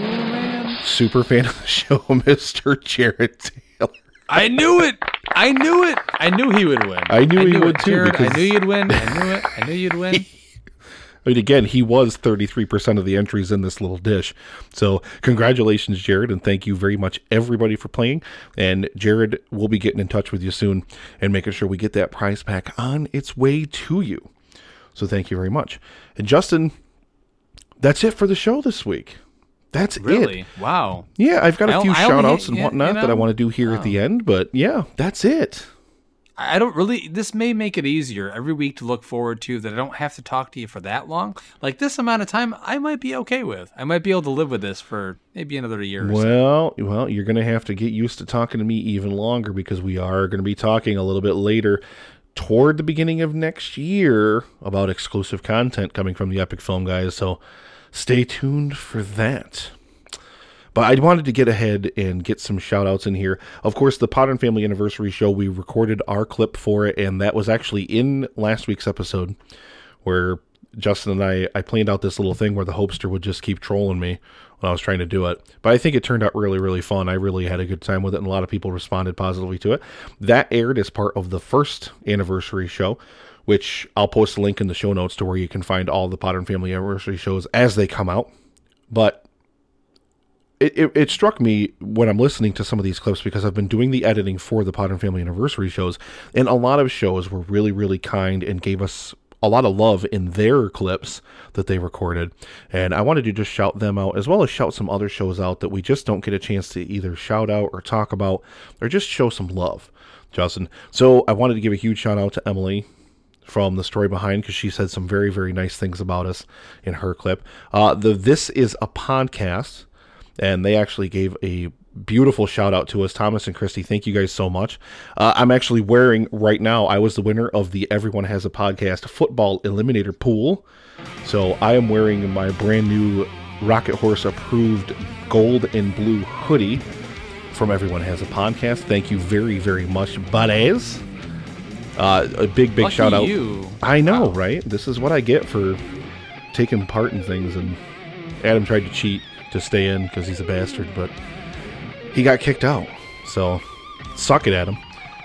Speaker 1: super fan of the show, Mister Jared Taylor.
Speaker 2: I knew it. I knew it. I knew he would win.
Speaker 1: I knew he
Speaker 2: it,
Speaker 1: would too,
Speaker 2: Jared. I
Speaker 1: because-
Speaker 2: knew you'd win. I knew it. I knew you'd win.
Speaker 1: I mean, again, he was thirty-three percent of the entries in this little dish. So congratulations, Jared, and thank you very much, everybody, for playing. And Jared will be getting in touch with you soon and making sure we get that prize pack on its way to you. So thank you very much. And Justin, that's it for the show this week. That's
Speaker 2: Really?
Speaker 1: it.
Speaker 2: Wow.
Speaker 1: Yeah, I've got a
Speaker 2: I-
Speaker 1: few
Speaker 2: I only-
Speaker 1: shout-outs and
Speaker 2: yeah,
Speaker 1: whatnot
Speaker 2: you
Speaker 1: that I
Speaker 2: know?
Speaker 1: want to do here at the end, but yeah, that's it.
Speaker 2: I don't really, this may make it easier every week to look forward to, that I don't have to talk to you for that long. Like this amount of time, I might be okay with. I might be able to live with this for maybe another year or so.
Speaker 1: Well, well, you're going to have to get used to talking to me even longer, because we are going to be talking a little bit later toward the beginning of next year about exclusive content coming from the Epic Film Guys. So stay tuned for that. But I wanted to get ahead and get some shout outs in here. Of course, the Potter and Family Anniversary show, we recorded our clip for it, and that was actually in last week's episode, where Justin and I, I planned out this little thing where the hopester would just keep trolling me when I was trying to do it. But I think it turned out really, really fun. I really had a good time with it, and a lot of people responded positively to it. That aired as part of the first anniversary show, which I'll post a link in the show notes to where you can find all the Potter and Family Anniversary shows as they come out. But It, it, it struck me when I'm listening to some of these clips, because I've been doing the editing for the Potter and Family Anniversary shows, and a lot of shows were really, really kind and gave us a lot of love in their clips that they recorded. And I wanted to just shout them out, as well as shout some other shows out that we just don't get a chance to either shout out or talk about, or just show some love, Justin. So I wanted to give a huge shout out to Emily from The Story Behind, because she said some very, very nice things about us in her clip. Uh, the This Is a Podcast, and they actually gave a beautiful shout out to us. Thomas and Christy, thank you guys so much. Uh, I'm actually wearing right now, I was the winner of the Everyone Has a Podcast Football Eliminator Pool. So I am wearing my brand new Rocket Horse approved gold and blue hoodie from Everyone Has a Podcast. Thank you very, very much, buddies. Uh, a big, big
Speaker 2: Lucky
Speaker 1: shout out.
Speaker 2: you.
Speaker 1: I know, right? This is what I get for taking part in things. And Adam tried to cheat to stay in because he's a bastard, but he got kicked out. So, suck it, Adam.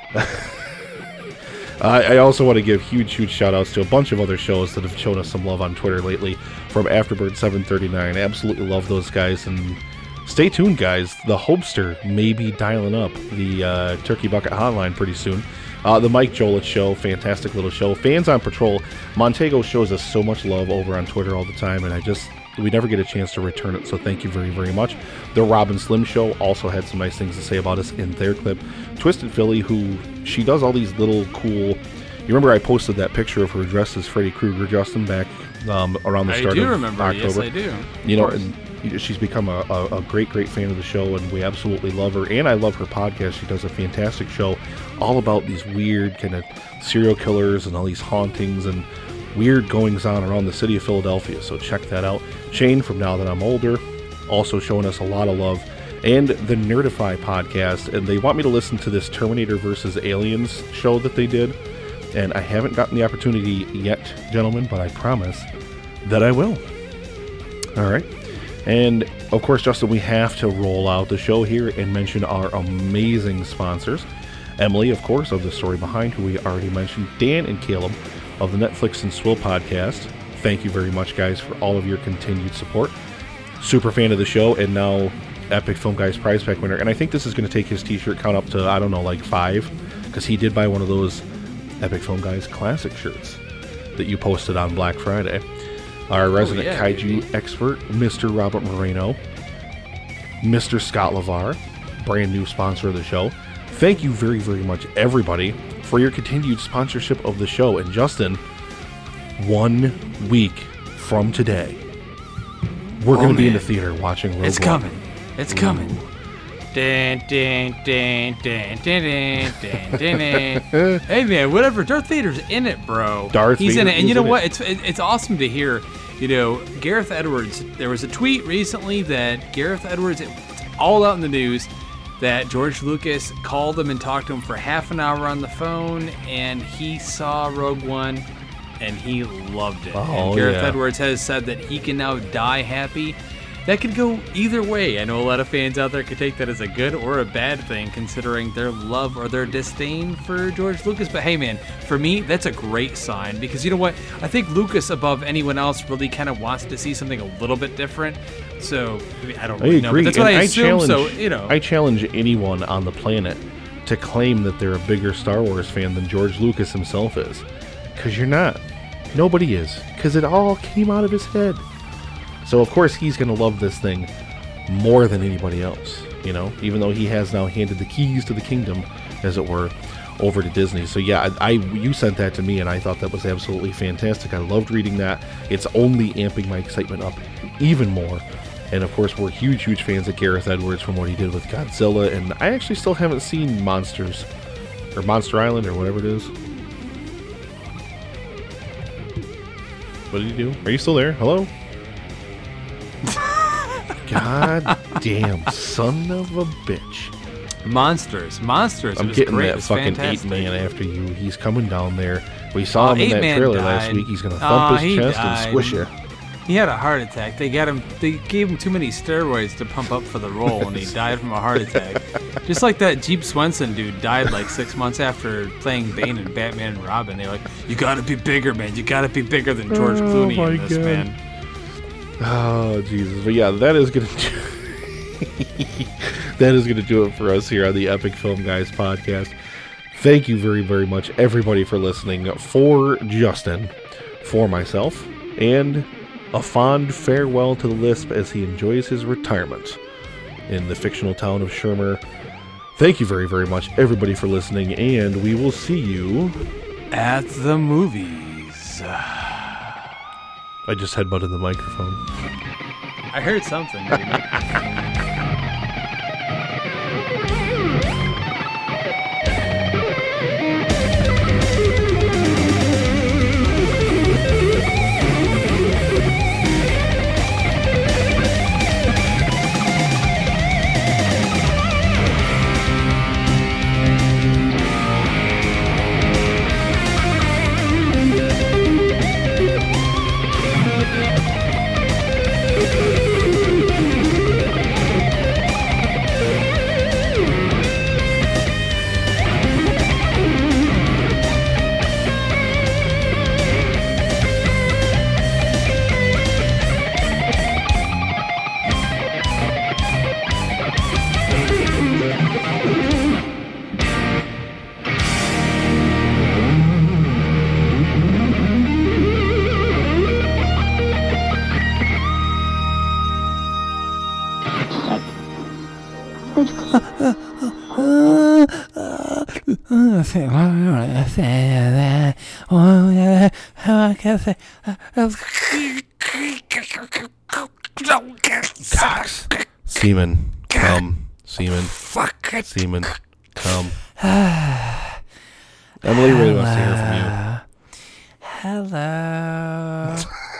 Speaker 1: I also want to give huge, huge shout-outs to a bunch of other shows that have shown us some love on Twitter lately. From Afterbird seven thirty-nine. Absolutely love those guys. And stay tuned, guys. The Hopester may be dialing up the uh, Turkey Bucket Hotline pretty soon. Uh, the Mike Jolich Show, fantastic little show. Fans on Patrol. Montego shows us so much love over on Twitter all the time, and I just... we never get a chance to return it, so thank you very, very much. The Robin Slim Show also had some nice things to say about us in their clip. Twisted Philly, who she does all these little cool... You remember I posted that picture of her dressed as Freddy Krueger, Justin, back um, around the start
Speaker 2: I do
Speaker 1: of
Speaker 2: remember.
Speaker 1: October.
Speaker 2: Yes, I do.
Speaker 1: You know, and she's become a, a, a great, great fan of the show, and we absolutely love her. And I love her podcast. She does a fantastic show all about these weird kind of serial killers and all these hauntings and weird goings on around the city of Philadelphia, so check that out. Shane from Now That I'm Older, also showing us a lot of love, and the Nerdify podcast, and they want me to listen to this Terminator versus Aliens show that they did, and I haven't gotten the opportunity yet, gentlemen, but I promise that I will. All right, and of course, Justin, we have to roll out the show here and mention our amazing sponsors. Emily, of course, of The Story Behind, who we already mentioned, Dan and Caleb of the Netflix and Swill podcast. Thank you very much, guys, for all of your continued support. Super fan of the show, and now Epic Film Guys prize pack winner. And I think this is going to take his t-shirt count up to, I don't know, like five, because he did buy one of those Epic Film Guys classic shirts that you posted on Black Friday. Our resident
Speaker 2: yeah,
Speaker 1: kaiju
Speaker 2: baby.
Speaker 1: expert, Mister Robert Moreno, Mister Scott LeVar, brand new sponsor of the show. Thank you very, very much, everybody, for your continued sponsorship of the show. And Justin, one week from today, we're
Speaker 2: Oh,
Speaker 1: going to be in
Speaker 2: man.
Speaker 1: the theater watching Rogue
Speaker 2: It's
Speaker 1: One.
Speaker 2: coming. It's coming. Dun, dun, dun, dun, dun, dun, dun, dun. Hey man, whatever. Darth Vader's in it, bro.
Speaker 1: Darth
Speaker 2: He's
Speaker 1: Vader
Speaker 2: in it, and
Speaker 1: is
Speaker 2: you know
Speaker 1: in
Speaker 2: what?
Speaker 1: it.
Speaker 2: It's it, it's awesome to hear. You know, Gareth Edwards. There was a tweet recently that Gareth Edwards. It's all out in the news that George Lucas called him and talked to him for half an hour on the phone, and he saw Rogue One, and he loved it.
Speaker 1: Oh,
Speaker 2: and Gareth
Speaker 1: yeah.
Speaker 2: Edwards has said that he can now die happy. That could go either way. I know a lot of fans out there could take that as a good or a bad thing, considering their love or their disdain for George Lucas. But hey, man, for me, that's a great sign, because you know what? I think Lucas, above anyone else, really kind of wants to see something a little bit different. So I, mean, I don't
Speaker 1: I
Speaker 2: really know,
Speaker 1: agree.
Speaker 2: but that's what
Speaker 1: and
Speaker 2: I assume.
Speaker 1: challenge,
Speaker 2: So you know,
Speaker 1: I challenge anyone on the planet to claim that they're a bigger Star Wars fan than George Lucas himself is, because you're not. Nobody is, because it all came out of his head. So of course he's going to love this thing more than anybody else, you know, even though he has now handed the keys to the kingdom, as it were, over to Disney. So yeah, I, I you sent that to me, and I thought that was absolutely fantastic. I loved reading that. It's only amping my excitement up even more. And of course, we're huge, huge fans of Gareth Edwards from what he did with Godzilla, and I actually still haven't seen Monsters, or Monster Island, or whatever it is. What did he do? Are you still there? Hello? God damn, son of a bitch.
Speaker 2: Monsters, Monsters.
Speaker 1: I'm
Speaker 2: it was
Speaker 1: getting
Speaker 2: great. It
Speaker 1: that
Speaker 2: was
Speaker 1: fucking
Speaker 2: fantastic.
Speaker 1: eight man after you. He's coming down there. We saw
Speaker 2: Oh,
Speaker 1: him in that
Speaker 2: Eight-Man
Speaker 1: trailer last
Speaker 2: died.
Speaker 1: week. He's going to
Speaker 2: Aw,
Speaker 1: thump his
Speaker 2: he
Speaker 1: chest
Speaker 2: died.
Speaker 1: and squish you.
Speaker 2: He had a heart attack. They got him. They gave him too many steroids to pump up for the role, and he died from a heart attack. Just like that Jeep Swenson dude died like six months after playing Bane in Batman and Robin. They're like, "You got to be bigger, man. You got to be bigger than George
Speaker 1: Oh,
Speaker 2: Clooney
Speaker 1: my
Speaker 2: in this,
Speaker 1: God.
Speaker 2: man."
Speaker 1: Oh, Jesus. But yeah, that is going to that is going to do it for us here on the Epic Film Guys podcast. Thank you very, very much, everybody, for listening. For Justin, for myself, and a fond farewell to the Lisp as he enjoys his retirement in the fictional town of Shermer. Thank you very, very much, everybody, for listening, and we will see you
Speaker 2: at the movies.
Speaker 1: I just headbutted the microphone.
Speaker 2: I heard something.
Speaker 1: Cox. Semen. Come. Semen.
Speaker 2: Fuck it.
Speaker 1: Semen. Come. Emily really wants to hear from you.
Speaker 2: Hello.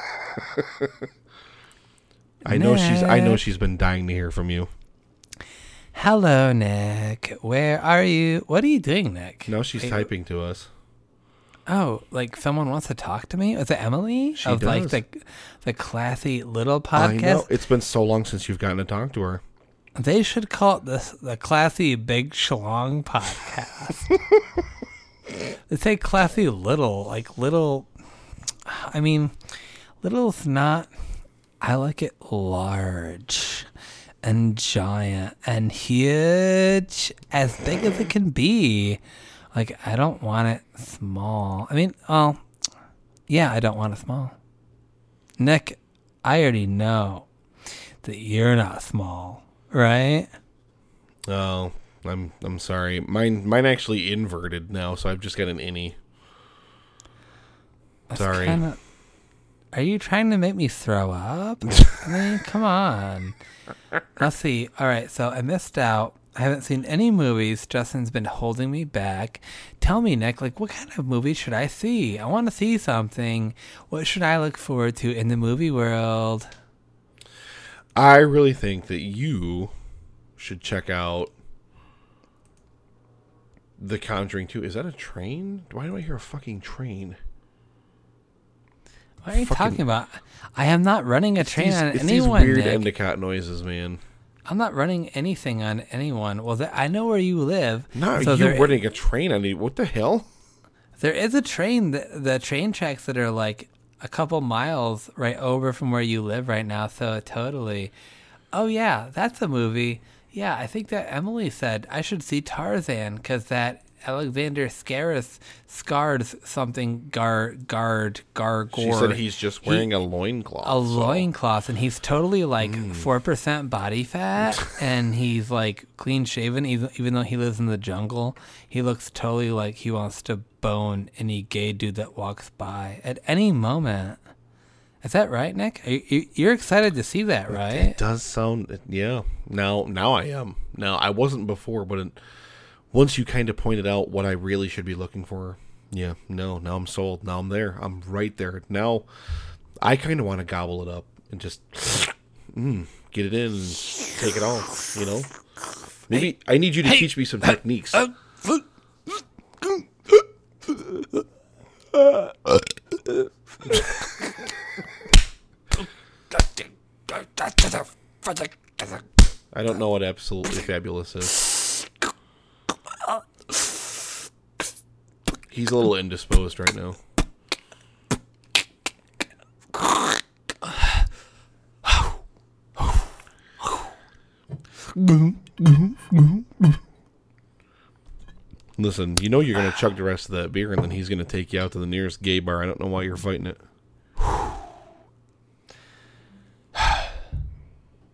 Speaker 1: I know she's I know
Speaker 2: Nick.
Speaker 1: she's been dying to hear from you.
Speaker 2: Hello, Nick. Where are you? What are you doing, Nick?
Speaker 1: No, she's
Speaker 2: Hey,
Speaker 1: typing to us.
Speaker 2: Oh, like someone wants to talk to me? Is it Emily?
Speaker 1: She
Speaker 2: of like
Speaker 1: does.
Speaker 2: the the classy little
Speaker 1: I
Speaker 2: podcast?
Speaker 1: know. It's been so long since you've gotten to talk to her.
Speaker 2: They should call it the the classy big schlong podcast. They say classy little, like little. I mean, little's not. I like it large and giant and huge, as big as it can be. Like, I don't want it small. I mean, well, yeah, I don't want it small. Nick, I already know that you're not small, right?
Speaker 1: Oh, I'm I'm sorry. Mine mine actually inverted now, so I've just got an innie.
Speaker 2: That's
Speaker 1: Sorry.
Speaker 2: kinda- are you trying to make me throw up? I mean, come on. Let's see. All right, so I missed out. I haven't seen any movies. Justin's been holding me back. Tell me, Nick, like, what kind of movie should I see? I want to see something. What should I look forward to in the movie world?
Speaker 1: I really think that you should check out The Conjuring two. Is that a train? Why do I hear a fucking train?
Speaker 2: What are you
Speaker 1: Fucking-
Speaker 2: talking about? I am not running a train
Speaker 1: These-
Speaker 2: on
Speaker 1: it's
Speaker 2: anyone,
Speaker 1: these weird
Speaker 2: Nick.
Speaker 1: Endicott noises, man.
Speaker 2: I'm not running anything on anyone. Well, th- I know where you live.
Speaker 1: No,
Speaker 2: so
Speaker 1: you're
Speaker 2: there-
Speaker 1: running a train on you. What the hell?
Speaker 2: There is a train, the, the train tracks that are like a couple miles right over from where you live right now. So totally. Oh, yeah, that's a movie. Yeah, I think that Emily said I should see Tarzan because that Alexander Skaris scars something gar, guard, gargor.
Speaker 1: She said he's just wearing
Speaker 2: He-
Speaker 1: a loincloth.
Speaker 2: A loincloth, and he's totally like
Speaker 1: Mm.
Speaker 2: four percent body fat, and he's like clean shaven, even, even though he lives in the jungle. He looks totally like he wants to bone any gay dude that walks by at any moment. Is that right, Nick? Are you, you're excited to see that, right?
Speaker 1: It does sound, yeah. Now, now I am. Now I wasn't before, but it, once you kind of pointed out what I really should be looking for, yeah, no, now I'm sold. Now I'm there. I'm right there. Now I kind of want to gobble it up and just mm, get it in and take it all. You know, maybe I need you to
Speaker 2: Hey.
Speaker 1: teach me some techniques.
Speaker 2: Uh,
Speaker 1: I don't know what absolutely fabulous is. He's a little indisposed right now. Listen, you know you're going to chug the rest of that beer, and then he's going to take you out to the nearest gay bar. I don't know why you're fighting it.